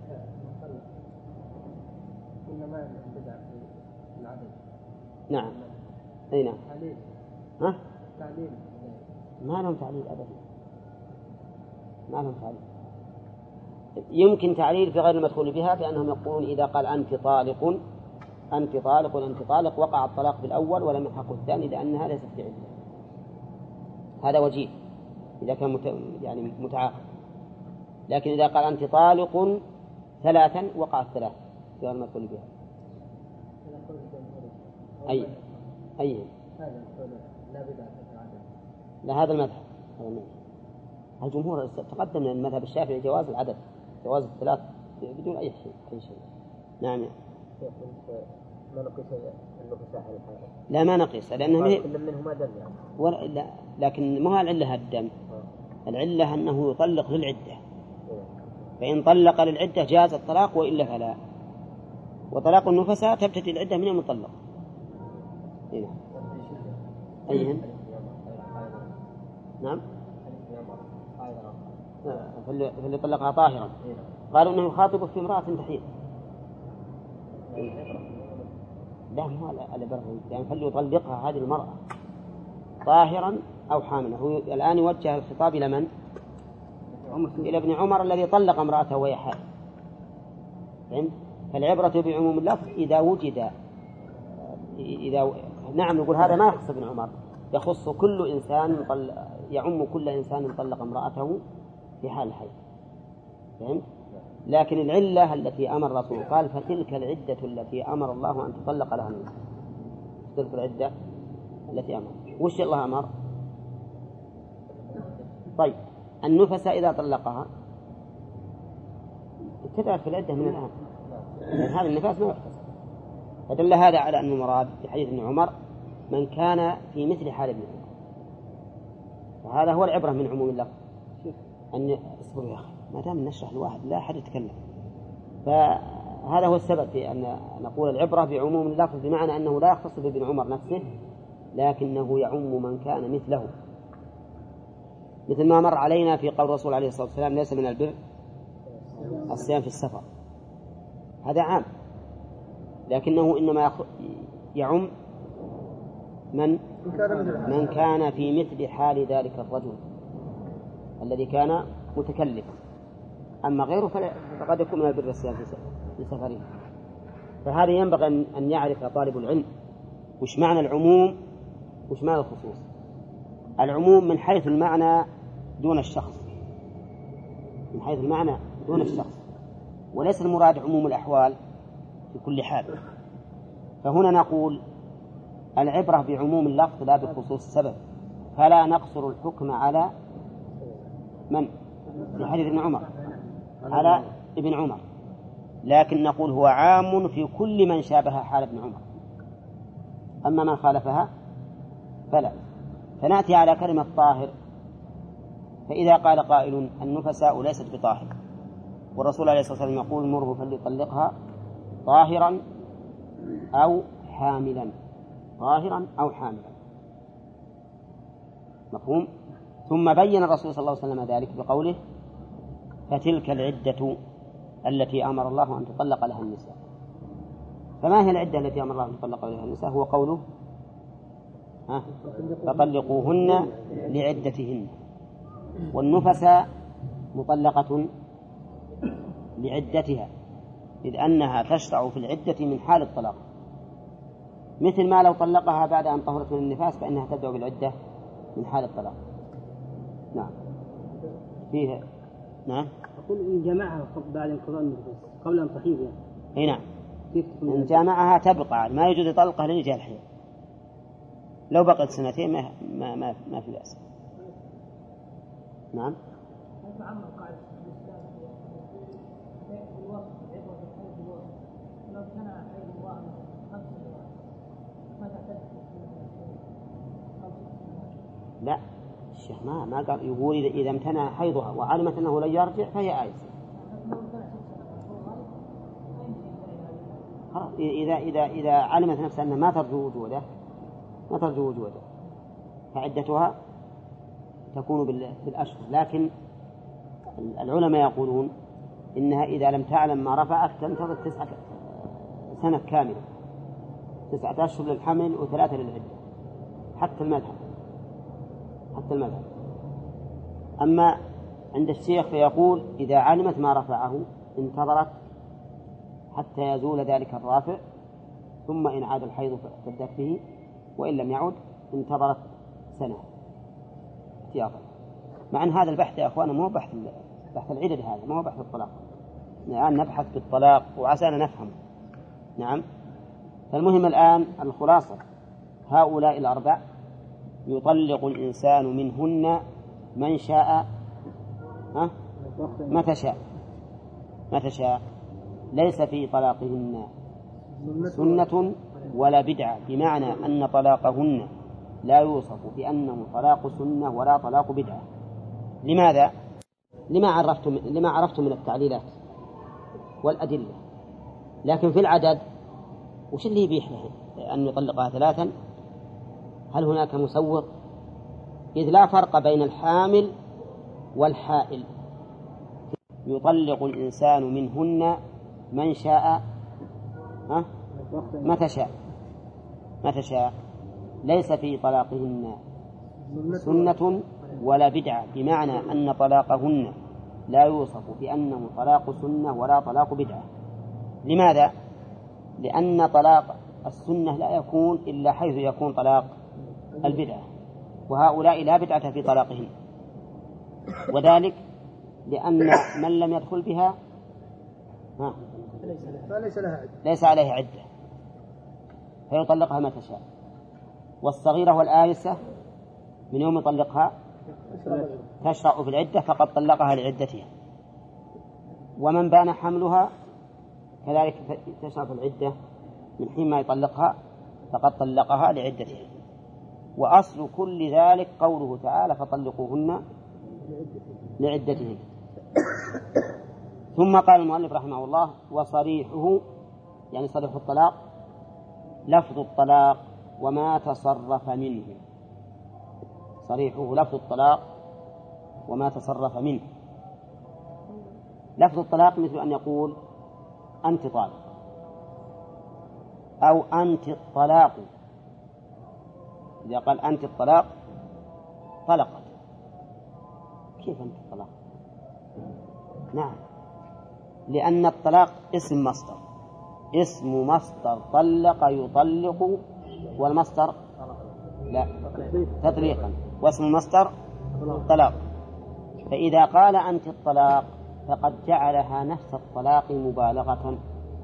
نعم. أي نعم. ها؟ ما لهم تعليل أبدا، ما لهم تعليل. يمكن تعليل في غير المدخول بها، بأنهم يقولون إذا قال أنت طالق أنت طالق أنت طالق وقع الطلاق بالأول ولم يلحقه الثاني لأنها ليست بعدة. هذا وجيه إذا كان يعني متعاقد. لكن إذا قال أنت طالق 3 وقع 3 في غير المدخول بها. أي لا، هذا المذهب. الجمهور تقدم من المذهب الشافعي جواز العدد، جواز 3 بدون أي شيء. نعم. ما نقيس النفساء على الحائض؟ لا، ما نقيس، لأنه كل منهما دم يعني. لا، لكن ما هو العلة الدم، العلة أنه يطلق للعدة، فإن طلق للعدة جاز الطلاق وإلا فلا. وطلاق النفساء تبتدي العدة من المطلق. هنا أيهن؟ نعم. فاللي طلقها طاهرا قالوا أنه يخاطب في امرأة تحيض. لا، مو على بره، يعني فليطلقها هذه المرأة طاهرا أو حاملا. هو الآن يوجه الخطاب إلى من؟ إلى ابن عمر الذي طلق امرأته وهي حامل. فالعبرة بعموم اللفظ إذا وجد نعم، نقول هذا ما يخص ابن عمر، يخص كل إنسان يعم كل إنسان طلق امرأته في حال الحيض. فهمت؟ لكن العلة التي أمر الرسول قال فتلك العدة التي أمر الله أن تطلق لها النساء. تلك العدة التي أمر. وش الله أمر؟ طيب النفساء إذا طلقها ابتدأت في العدة من الآن، لأن هذا النفاس ما يحتسب. فدل هذا على أن المراد في حديث ابن عمر من كان في مثل حال ابن عمر، وهذا هو العبرة من عموم اللفظ. أن اصبروا يا أخي ما دام نشرح الواحد لا أحد يتكلم. فهذا هو السبب في أن نقول العبرة بعموم اللفظ، بمعنى أنه لا يختص بابن عمر نفسه لكنه يعم من كان مثله، مثل ما مر علينا في قول الرسول عليه الصلاة والسلام ليس من البر الصيام في السفر. هذا عام، لكنه إنما يعم من كان في مثل حال ذلك الرجل الذي كان متكلفا. أما غيره فقد يكون من البر الصيام في سفره. فهذا ينبغي أن يعرف طالب العلم وش معنى العموم وش معنى الخصوص. العموم من حيث المعنى دون الشخص، من حيث المعنى دون الشخص، وليس المراد عموم الأحوال في كل حال. فهنا نقول العبرة بعموم اللفظ لا بخصوص السبب، فلا نقصر الحكم على من في حديث ابن عمر على ابن عمر، لكن نقول هو عام في كل من شابه حال ابن عمر. أما من خالفها فلا. فنأتي على كلمة طاهر، فإذا قال قائل النفساء ليست بطاهر، والرسول عليه الصلاة والسلام يقول مره فليطلقها طاهرا أو حاملا، طاهرا أو حاملا، مفهوم؟ ثم بين الرسول صلى الله عليه وسلم ذلك بقوله فتلك العدة التي أمر الله أن تطلق لها النساء. فما هي العدة التي أمر الله أن تطلق لها النساء؟ هو قوله فطلقوهن لعدتهن. والنفساء مطلقة لعدتها، إذ أنها تشرع في العدة من حال الطلاق، مثل ما لو طلقها بعد أن طهرت من النفاس فإنها تبدأ بالعدة من حال الطلاق. نعم فيها. نعم أقول إن جمعها بعد انقضاء النفاس قبل أن تحيض يعني. أي نعم، إن جامعها تبقى، ما يجوز يطلقها لرجال الحيض. لو بقت سنتين ما في بأس. نعم. لا الشيخ ما قال، يقول إذا امتنع حيضها وعلمت أنه لن يرجع فهي آيسة. إذا علمت نفسها أنها ما ترجو وجوده فعدتها تكون بالأشهر. لكن العلماء يقولون إنها إذا لم تعلم ما رفعت تنتظر 9 سنة كاملة، 9 أشهر للحمل و3 للعدة، حتى المذهب. أما عند الشيخ فيقول إذا علمت ما رفعه انتظرت حتى يزول ذلك الرافع، ثم إن عاد الحيض فابتدت به، وإن لم يعد انتظرت سنة احتياطا. مع أن هذا البحث يا أخوانا ما هو بحث العدد، هذا ما هو بحث الطلاق. الآن نبحث بالطلاق وعسانا نفهم. نعم. فالمهم الآن الخلاصة هؤلاء الأربع يطلق الإنسان منهن من شاء متى شاء، ليس في طلاقهن سنة ولا بدعة، بمعنى أن طلاقهن لا يوصف بأنه طلاق سنة ولا طلاق بدعة. لماذا؟ لما عرفتم من التعليلات والأدلة. لكن في العدد وش اللي يبيح أن يطلقها 3؟ هل هناك مسوق؟ إذ لا فرق بين الحامل والحائل. يطلق الإنسان منهن من شاء متى شاء، ليس في طلاقهن سنة ولا بدعة، بمعنى أن طلاقهن لا يوصف بأنه طلاق سنة ولا طلاق بدعة. لماذا؟ لأن طلاق السنة لا يكون إلا حيث يكون طلاق البدعة. وهؤلاء لا بدعة في طلاقهم، وذلك لأن من لم يدخل بها ليس عليه عدة فيطلقها ما تشاء، والصغيرة والآيسة من يوم يطلقها تشرع في العدة فقد طلقها لعدتها، ومن بان حملها كذلك تشرع في العدة من حين ما يطلقها فقد طلقها لعدتها. وأصل كل ذلك قوله تعالى فطلقوهن لعدتهن. ثم قال المؤلف رحمه الله وصريحه يعني صريح الطلاق لفظ الطلاق وما تصرف منه. صريحه لفظ الطلاق وما تصرف منه. لفظ الطلاق مثل أن يقول أنت طالق أو أنت الطلاق. إذا قال أنت الطلاق طلقت. كيف أنت الطلاق؟ نعم، لأن الطلاق اسم مصدر، اسم مصدر طلق يطلق، والمصدر لا تطليقا، واسم المصدر طلاق. فإذا قال أنت الطلاق فقد جعلها نفس الطلاق مبالغة،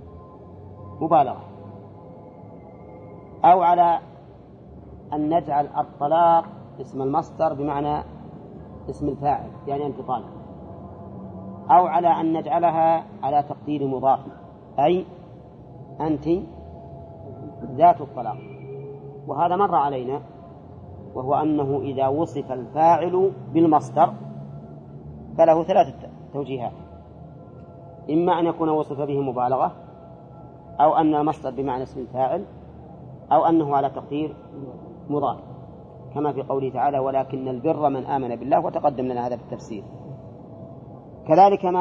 أو على أن نجعل الطلاق اسم المصدر بمعنى اسم الفاعل يعني أنت طالق، أو على أن نجعلها على تقدير مضاف أي أنت ذات الطلاق. وهذا مر علينا، وهو أنه إذا وصف الفاعل بالمصدر فله ثلاثة توجيهات: إما أن يكون وصف به مبالغة، أو أن المصدر بمعنى اسم الفاعل، أو أنه على تقدير مضاف، كما في قوله تعالى ولكن البر من آمن بالله، وتقدم لنا هذا في التفسير. كذلك ما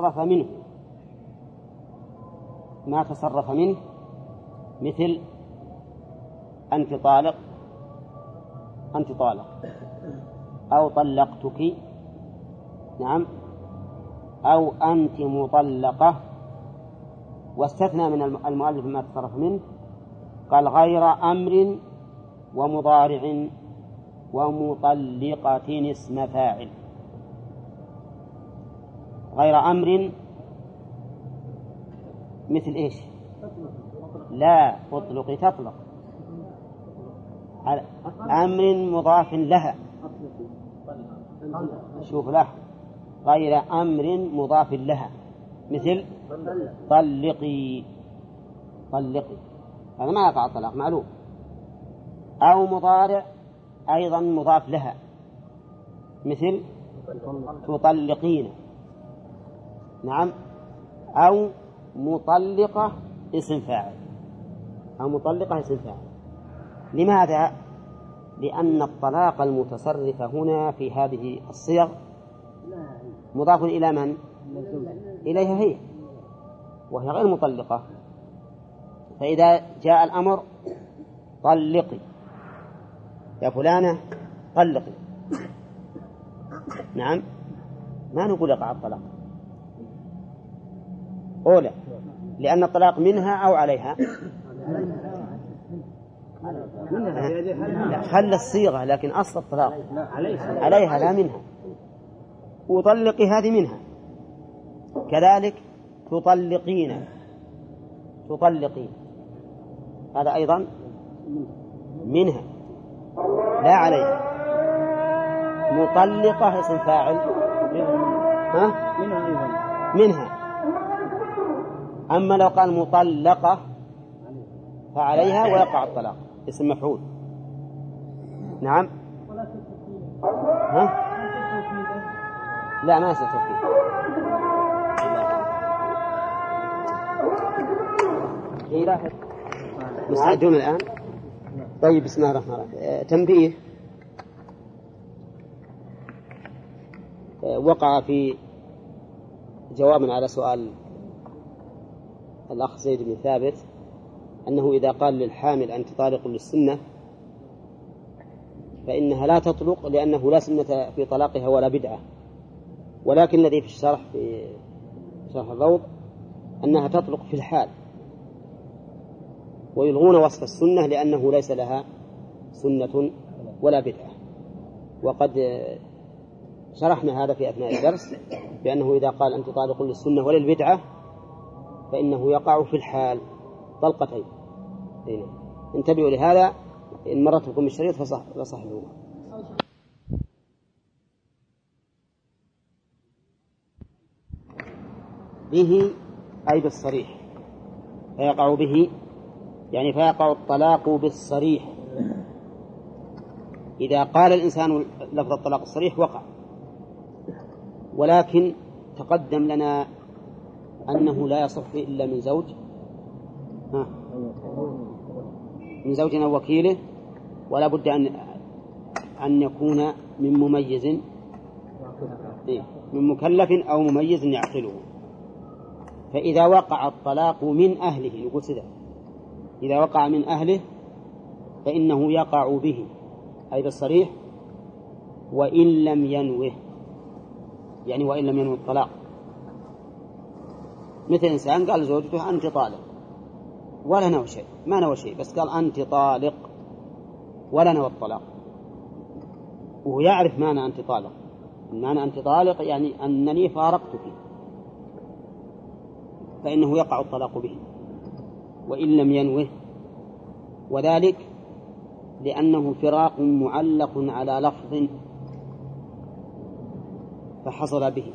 تصرف منه مثل أنت طالق أو طلقتك، نعم، أو أنت مطلقة. واستثنى من المؤلف ما تصرف منه قال غير أمر ومضارع ومطلقة اسم فاعل. غير أمر مثل إيش؟ لا أطلق تطلق، أمر مضاف لها. شوف له غير أمر مضاف لها مثل طلقي، هذا ما يقع الطلاق معلوم. أو مضارع أيضا مضاف لها مثل تطلقين، نعم. أو مطلقة اسم فاعل، لماذا؟ لأن الطلاق المتصرف هنا في هذه الصيغ مضاف إلى من؟ إليها هي، وهي غير مطلقة. فإذا جاء الأمر طلقي يا فلانة طلقي، نعم، ما نقول يقع الطلاق أولى، لأن الطلاق منها أو عليها. خل الصيغة، لكن أصل الطلاق عليها لا منها. وطلقي هذه منها. كذلك تطلقين هذا أيضا منها لا عليها. مطلقة اسم فاعل منها. أما لو قال مطلقة فعليها ويقع الطلاق اسم مفعول، نعم. لا ما يصير توكيد. مستعدون الآن؟ طيب، بسم الله الرحمن الرحيم. تنبيه: وقع في جواب على سؤال الأخ زيد بن ثابت أنه إذا قال للحامل أنت طالق للسنة فإنها لا تطلق، لأنه لا سنة في طلاقها ولا بدعة. ولكن الذي في الشرح في شرح الروض أنها تطلق في الحال، ويلغون وصف السنة لأنه ليس لها سنة ولا بدعة. وقد شرحنا هذا في أثناء الدرس بأنه إذا قال أنت طالق للسنة وللبدعة فإنه يقع في الحال طلقتين. انتبهوا لهذا، إن مرت بكم الشريط فصححوه. به أي بالصريح، فيقع به يعني فيقع الطلاق بالصريح. إذا قال الإنسان لفظ الطلاق الصريح وقع، ولكن تقدم لنا أنه لا يصح إلا من زوج من زوج أو وكيله، ولا بد أن يكون من مميز، من مكلف أو مميز يعقله. فإذا وقع الطلاق من أهله، يقول سيدة إذا وقع من أهله فإنه يقع به أي بالصريح وإن لم ينوه، يعني وإن لم ينوه الطلاق. مثل إنسان قال لزوجته أنت طالق ولا نوى شيء، ما نوى شيء، بس قال أنت طالق ولا نوى الطلاق، وهو يعرف معنى أنت طالق. معنى أنت طالق يعني أنني فارقتك، فإنه يقع الطلاق به وإن لم ينوه، وذلك لأنه فراق معلق على لفظ فحصل به،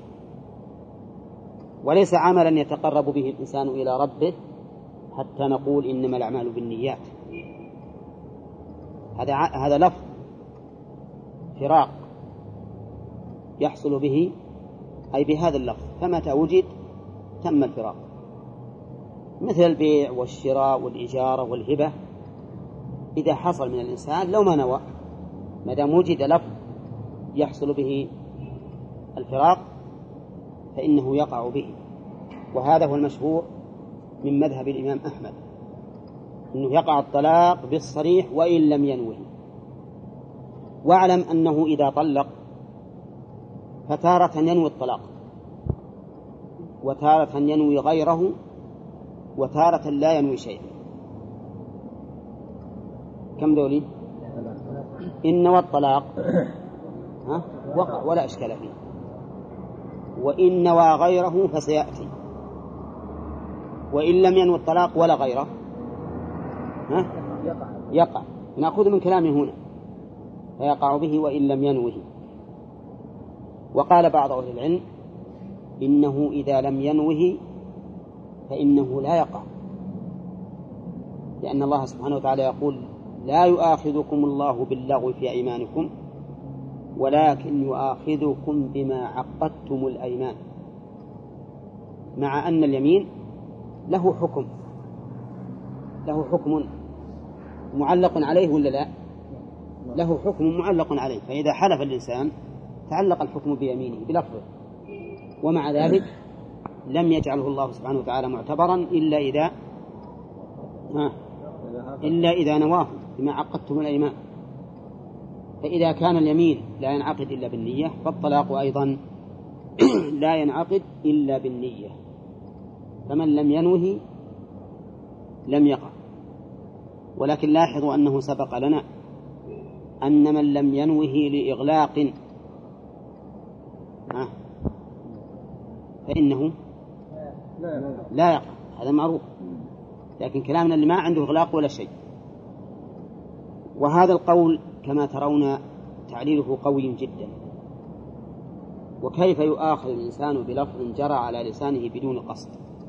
وليس عملا يتقرب به الإنسان إلى ربه حتى نقول إنما الأعمال بالنيات. هذا لفظ فراق يحصل به أي بهذا اللفظ، فمتى وجد تم الفراق، مثل البيع والشراء والإجارة والهبة. إذا حصل من الإنسان لو ما نوى، ما دام وجد لفظ يحصل به الفراق فإنه يقع به. وهذا هو المشهور من مذهب الإمام أحمد، أنه يقع الطلاق بالصريح وإن لم ينوه. واعلم أنه إذا طلق فتارة ينوي الطلاق، وتارة ينوي غيره، وتارة لا ينوي شيئا. كم ذولي؟ إن نوى الطلاق وقع ولا إشكال فيه، وإن نوى غيره فسيأتي، وإن لم ينوي الطلاق ولا غيره يقع. نأخذ من كلامه هنا فيقع به وإن لم ينوه. وقال بعض أهل العلم إنه إذا لم ينوه فإنه لا يقع، لأن الله سبحانه وتعالى يقول لا يؤاخذكم الله باللغو في أيمانكم ولكن يؤاخذكم بما عقدتم الأيمان، مع أن اليمين له حكم معلق عليه ولا لا؟ له حكم معلق عليه، فإذا حلف الإنسان تعلق الحكم بيمينه بلفظه، ومع ذلك لم يجعله الله سبحانه وتعالى معتبرا إلا إذا نواه بما عقدتم الأيمان. فإذا كان اليمين لا ينعقد إلا بالنية فالطلاق أيضا لا ينعقد إلا بالنية، فمن لم ينوه لم يقع. ولكن لاحظوا أنه سبق لنا أن من لم ينوه لإغلاق فإنه لا يقع، هذا معروف. لكن كلامنا اللي ما عنده إغلاق ولا شيء. وهذا القول كما ترون تعليله قوي جدا. وكيف يؤاخذ الإنسان بلفظ جرى على لسانه بدون قصد؟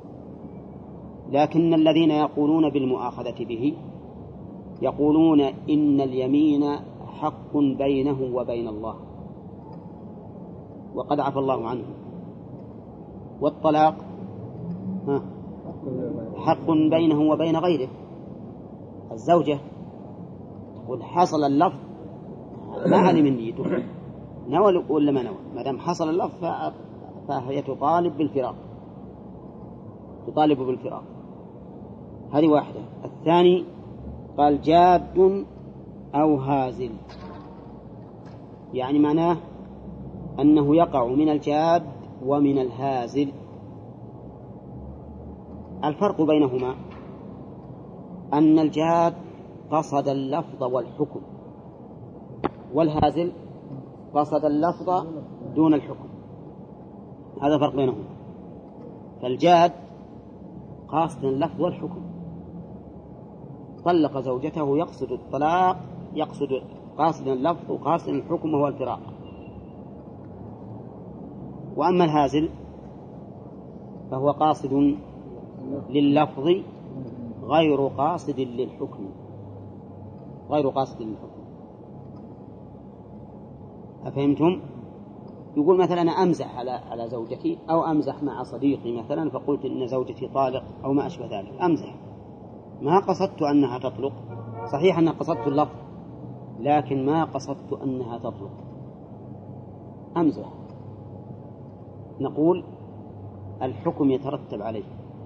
لكن الذين يقولون بالمؤاخذة به يقولون إن اليمين حق بينه وبين الله وقد عفى الله عنه، والطلاق حق بينه وبين غيره. الزوجة تقول حصل اللفظ ما علم من نيته، نوى ولا ما نوى، ما دام حصل اللفظ فهي تطالب بالفراق. هذه واحدة. الثاني قال جاد أو هازل، يعني معناه أنه يقع من الجاد ومن الهازل. الفرق بينهما أن الجاد قصد اللفظ والحكم، والهازل قصد اللفظ دون الحكم، هذا فرق بينهم. فالجاد قاصد اللفظ والحكم، طلق زوجته يقصد الطلاق، يقصد قاصد اللفظ وقاصد الحكم وهو الفراق. وأما الهازل فهو قاصد لللفظ غير قاصد للحكم، غير قاصد للحكم. أفهمتم؟ يقول مثلا أنا أمزح على زوجتي، أو أمزح مع صديقي مثلا فقلت إن زوجتي طالق أو ما أشبه ذلك، أمزح، ما قصدت أنها تطلق. صحيح أن قصدت اللفظ لكن ما قصدت أنها تطلق، أمزح. نقول الحكم يترتب عليه،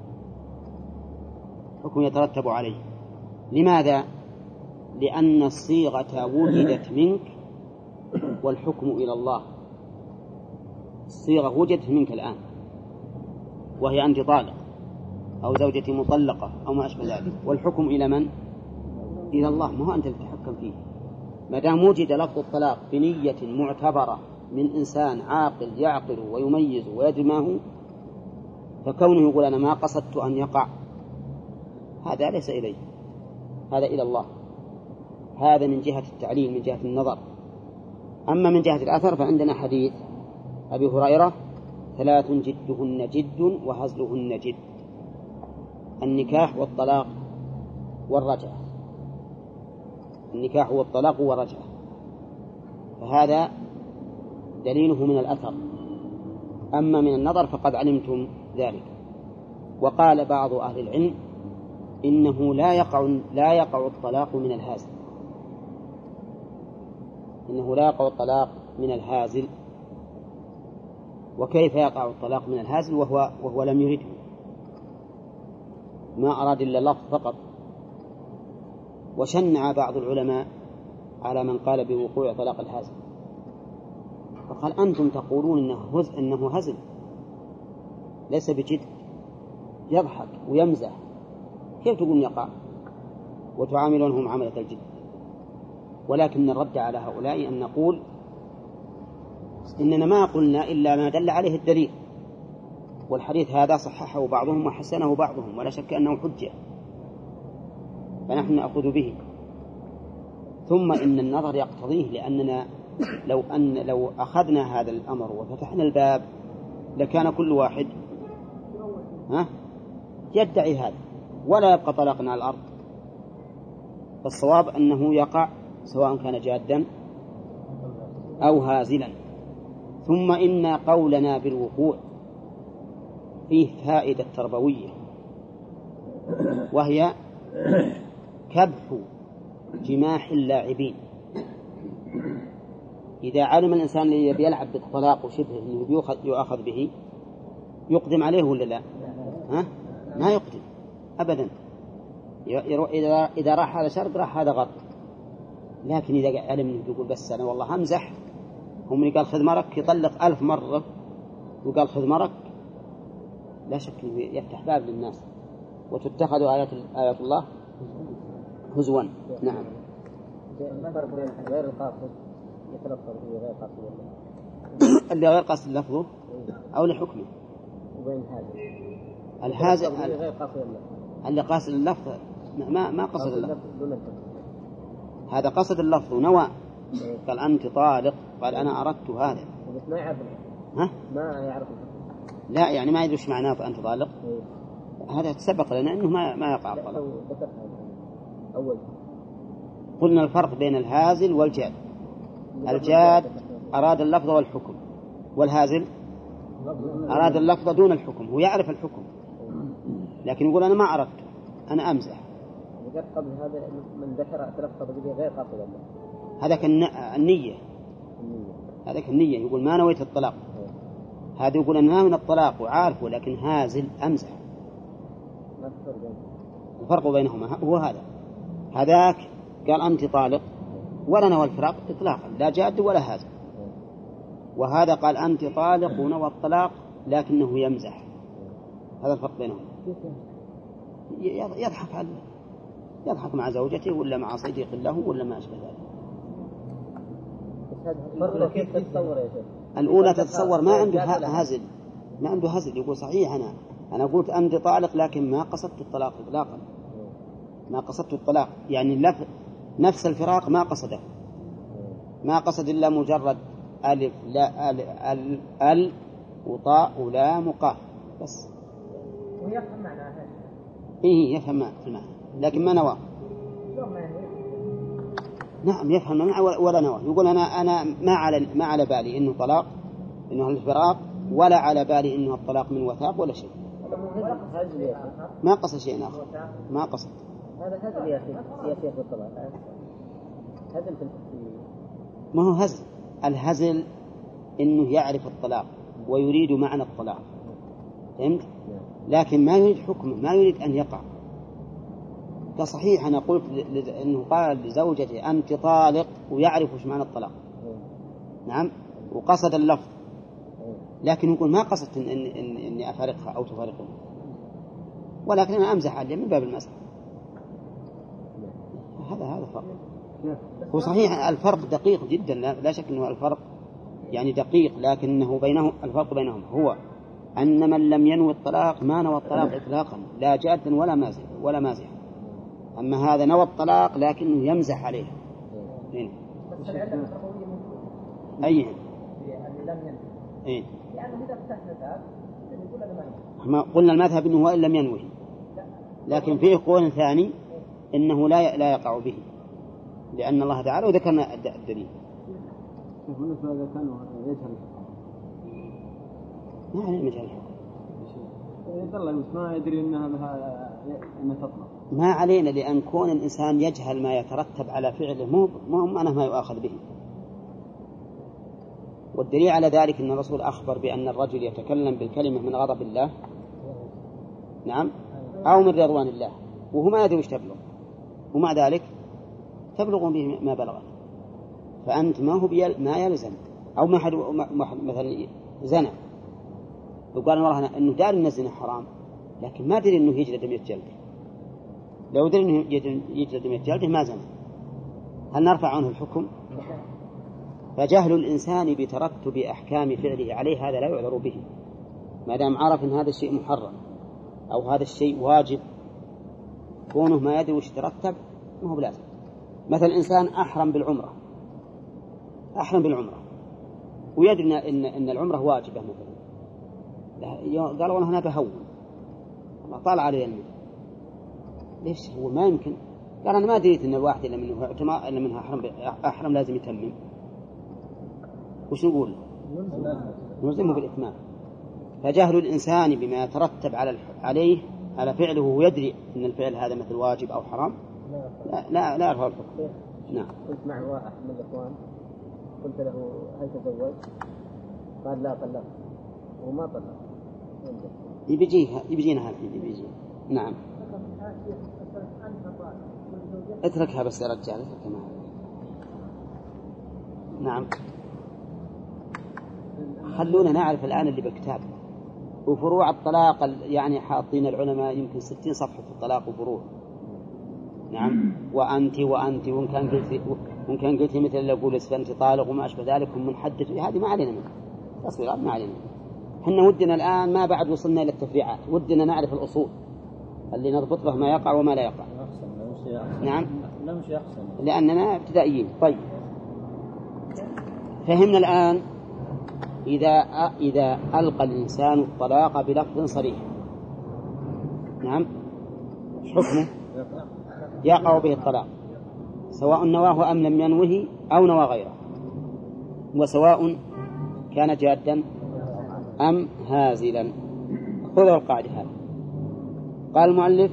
الحكم يترتب عليه. لماذا؟ لأن الصيغة وجدت منك والحكم إلى الله. الصيغة وجدت منك الآن وهي أنت طالق أو زوجتي مطلقة أو ما أشبه ذلك، والحكم إلى من؟ إلى الله، ما هو أنت اللي تتحكم فيه. ما دام وجد لفظ الطلاق بنية معتبرة من إنسان عاقل يعقل ويميز ويدري ما هو، فكونه يقول أنا ما قصدت أن يقع، هذا ليس إليه، هذا إلى الله. هذا من جهة التعليل، من جهة النظر. أما من جهة الأثر فعندنا حديث أبي هريرة: 3 جدهن جد وهزلهن جد، النكاح والطلاق والرجعة، النكاح والطلاق والرجعة. فهذا دليله من الأثر. أما من النظر فقد علمتم ذلك. وقال بعض أهل العلم إنه لا يقع الطلاق من الهازل، إنه لا يقع الطلاق من الهازل. وكيف يقع الطلاق من الهازل وهو لم يرده، ما أراد إلا اللفظ فقط. وشنع بعض العلماء على من قال بوقوع طلاق الهازل، فقال أنتم تقولون إنه هزل ليس بجد، يضحك ويمزح، كيف تقولون يقع وتعاملونهم عملة الجد؟ ولكن الرد على هؤلاء أن نقول إننا ما قلنا إلا ما دل عليه الدليل، والحديث هذا صححه بعضهم وحسنه بعضهم ولا شك أنه حجة، فنحن نأخذ به. ثم إن النظر يقتضيه، لأننا لو أخذنا هذا الأمر وفتحنا الباب لكان كل واحد يدعي هذا ولا يبقى طلاقنا على الأرض. فالصواب أنه يقع سواء كان جادا أو هازلا. ثم إن قولنا بالوقوع فيه فائدة تربوية، وهي كبح جماح اللاعبين. إذا علم الإنسان اللي يلعب بالطلاق وشبه أنه يؤخذ به يقدم عليه ولا لا؟ ما يقدم أبدا. إذا راح هذا شرق راح هذا غرب. لكن إذا علم أنه يقول بس أنا والله أمزح، هم اللي قال خذ مرك يطلق 1000 مرة وقال خذ مرك، لا شك يفتح باب للناس وتتخذ آيات الله هزوا. نعم. غير القاصد يتلفظ به غير قاصد اللي غير قاصد لفظه أو لحكمه، وبين الهازل غير قاصد اللي قاصد اللفظ ما قصد اللفظ، هذا قصد اللفظ ونوى، قال أنت طالق، قال أنا أردت هذا، بس ما يعرف ما يعرف لا يعني ما يدري معناه فأنت طالق. هذا تسبق لنا أنه ما يقع الطلاق. أول قلنا الفرق بين الهازل والجاد. الجاد أراد اللفظ والحكم، والهازل أراد اللفظ دون الحكم، هو يعرف الحكم لكن يقول أنا ما أردت، أنا أمزح. قبل هذا من ذكر تلفظ به غير قاصد الله، هذا النية، هذا النية يقول ما نويت الطلاق، هذا يقول أنا من الطلاق وعارفه لكن هازل أمزح. الفرق بينهما هو هذا. هذاك قال أنت طالق ولا نوى الفراق إطلاقا، لا جاد ولا هازل. وهذا قال أنت طالق ونوى الطلاق لكنه يمزح. هذا الفرق بينهم. يضحك مع زوجته ولا مع صديق له ولا ما أشبه ذلك. فرق كيف تتصور يا شيخ؟ الأولى تتصور ما عنده هزل، ما عنده هزل، يقول صحيح أنا قلت أنت طالق لكن ما قصدت الطلاق إطلاقا، ما قصدت الطلاق، يعني نفس الفراق ما قصده، ما قصد إلا مجرد ألف لا ال وطاء ولام وقاف بس. ويفهم معناها. إيه يفهم المعنى لكن ما نوى. نعم يفهم المعنى ولا نوى. يقول أنا ما على بالي إنه طلاق، إنه الفراق، ولا على بالي إنه الطلاق من وثاق ولا شيء. ما قصد شيء آخر، ما قصد. هذا هزل يا شيخ بالطلاق. هزل في ما هو هزل، الهزل إنه يعرف الطلاق ويريد معنى الطلاق، فهمت؟ لكن ما يريد حكمه، ما يريد أن يقع. صحيح أنا قلت إنه قال لزوجته أنت طالق ويعرف وش معنى الطلاق، نعم، وقصد اللفظ، لكن يقول ما قصدت إني أفارقها أو تفارقني، ولكن أنا أمزح عليه من باب المزح. هذا فرق. هو صحيح الفرق دقيق جدا، لا شك أنه الفرق يعني دقيق، لكنه الفرق بينهم هو أن من لم ينوي الطلاق ما نوى الطلاق إطلاقا، لا جادا ولا مازحا. أما هذا نوى الطلاق لكنه يمزح عليه. أي إيه؟ ما قلنا المذهب إنه وإن لم ينوي، لكن فيه قول ثاني إنه لا يقع به، لأن الله تعالى وذكرنا الدليل. بالنسبة إذا كان يجهل ما عليه مجهل الحكم، ما يدري أنها تطلق. ما علينا، لأن كون الإنسان يجهل ما يترتب على فعله مو معناه ما يؤاخذ به. والدليل على ذلك أن الرسول أخبر بأن الرجل يتكلم بالكلمة من غضب الله، نعم، أو من رضوان الله، وهو ما يدري وش تبلغ، ومع ذلك تبلغ به ما بلغت. فأنت ما يلزم، أو ما حد مثلا زنا وقال والله إنه دار أن الزنا حرام، لكن ما دري إنه يجلد 100 جلدة. لو دري إنه يجلد 100 جلدة ما زنا، هل نرفع عنه الحكم؟ فجهل الإنسان بترتب أحكام فعله عليه هذا لا يعذر به، ما دام عرف إن هذا الشيء محرم أو هذا الشيء واجب، كونه ما يدري وش ترتب ما هو بلازم. مثل إنسان أحرم بالعمرة ويدري إن العمرة واجبة مثلا، قال والله أنا بهون، الله طال علي المال، ليش هو ما يمكن؟ قال أنا ما دريت إن الواحد إلا منها أحرم لازم يتمم. وش نقول؟ نلزمه بالإتمام. فجهل الإنسان بما يترتب عليه على فعله ويدري أن الفعل هذا مثل واجب أو حرام لا يرفع الحكم. نعم. كنت مع واحد من الإخوان قلت له هل تزوج؟ قال لا طلق، وما طلق. يبيجينا الحين. نعم. اتركها بس يا رجال، اتركها معها. نعم. خلونا نعرف الآن اللي بالكتاب وفروع الطلاق، يعني حاطين العلماء يمكن 60 صفحة في الطلاق وفروع. نعم. وأنت وإن كان قلت مثل اللي يقول أنت طالق وما أشبه ذلك منحدث، هذه ما علينا منها تصويرات، ما علينا. حنا ودنا الآن ما بعد وصلنا إلى التفريعات، ودنا نعرف الأصول اللي نضبط له ما يقع وما لا يقع. نعم. لأننا ابتدائيين. طيب فهمنا الآن إذا ألقى الإنسان الطلاق بلفظ صريح، نعم، حكمه يقع به الطلاق سواء نواه أم لم ينوه أو نوى غيره، وسواء كان جادا أم هازلا. خذوا القاعدة هذه. قال المؤلف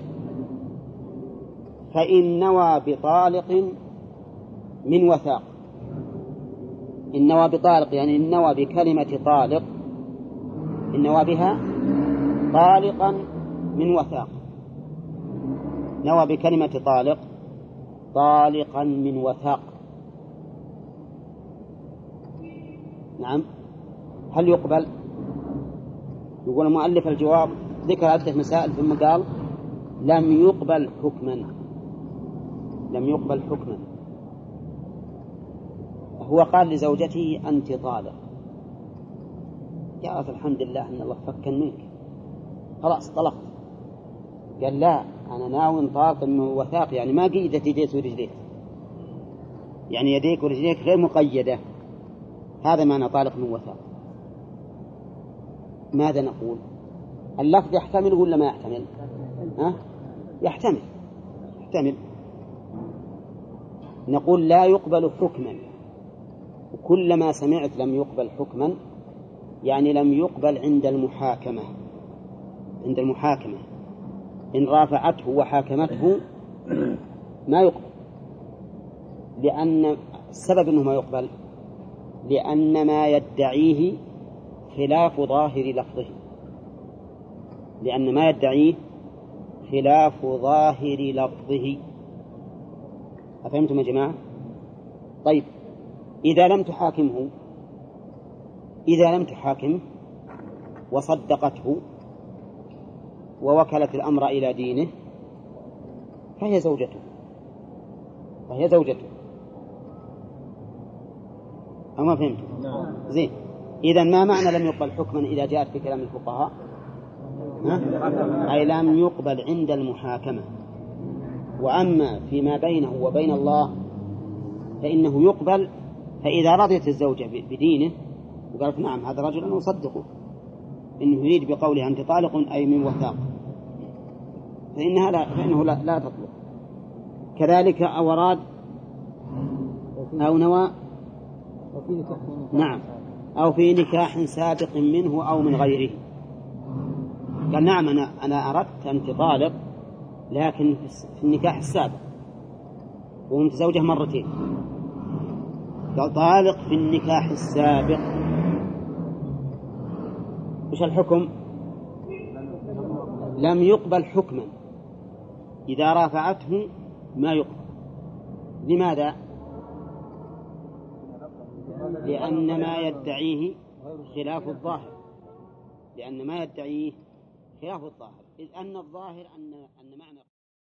فإن نوى بطالق من وثاق. إن نوى بطالق يعني إن نوى بكلمة طالق، إن نوى بها طالقا من وثاق، نوى بكلمة طالق طالقا من وثاق. نعم. هل يقبل؟ يقول المؤلف الجواب ذكر عدة مسائل ثم قال لم يقبل حكما. هو قال لزوجته أنت طالق، قالت الحمد لله أن الله فكن منك، خلاص طلقت. قال لا، أنا ناوي طالق إنه وثاق، يعني ما قيدت يديك ورجليك، يعني يديك ورجليك غير مقيدة، هذا معنى طالق من وثاق. ماذا نقول؟ اللفظ يحتمل ولا ما يحتمل؟ يحتمل. نقول لا يقبل حكما، وكلما سمعت لم يقبل حكما يعني لم يقبل عند المحاكمة. إن رافعته وحاكمته ما يقبل، لأن السبب أنه ما يقبل لأن ما يدعيه خلاف ظاهر لفظه. أفهمتم يا جماعة؟ طيب إذا لم تحاكمه وصدقته ووكلت الأمر إلى دينه فهي زوجته. أما فهمتم؟ زين. إذن ما معنى لم يقبل حكما إذا جاءت في كلام الفقهاء؟ أي لم يقبل عند المحاكمة. وأما فيما بينه وبين الله فإنه يقبل. فإذا رضيت الزوجة بدينه وقالت نعم هذا رجل أنا أصدقه إنه يريد بقوله أنت طالق أي من وثاق، فإنه لا تطلق. كذلك أو أراد أو نوى نعم أو في نكاح سابق منه أو من غيره. قال نعم أنا أردت أنت طالق لكن في النكاح السابق ومتزوجة مرتين. قال طالق في النكاح السابق، وش الحكم؟ لم يقبل حكما. إذا رافعته ما يقبل. لماذا؟ لأن ما يدعيه خلاف الظاهر. إذ أن الظاهر أن معنى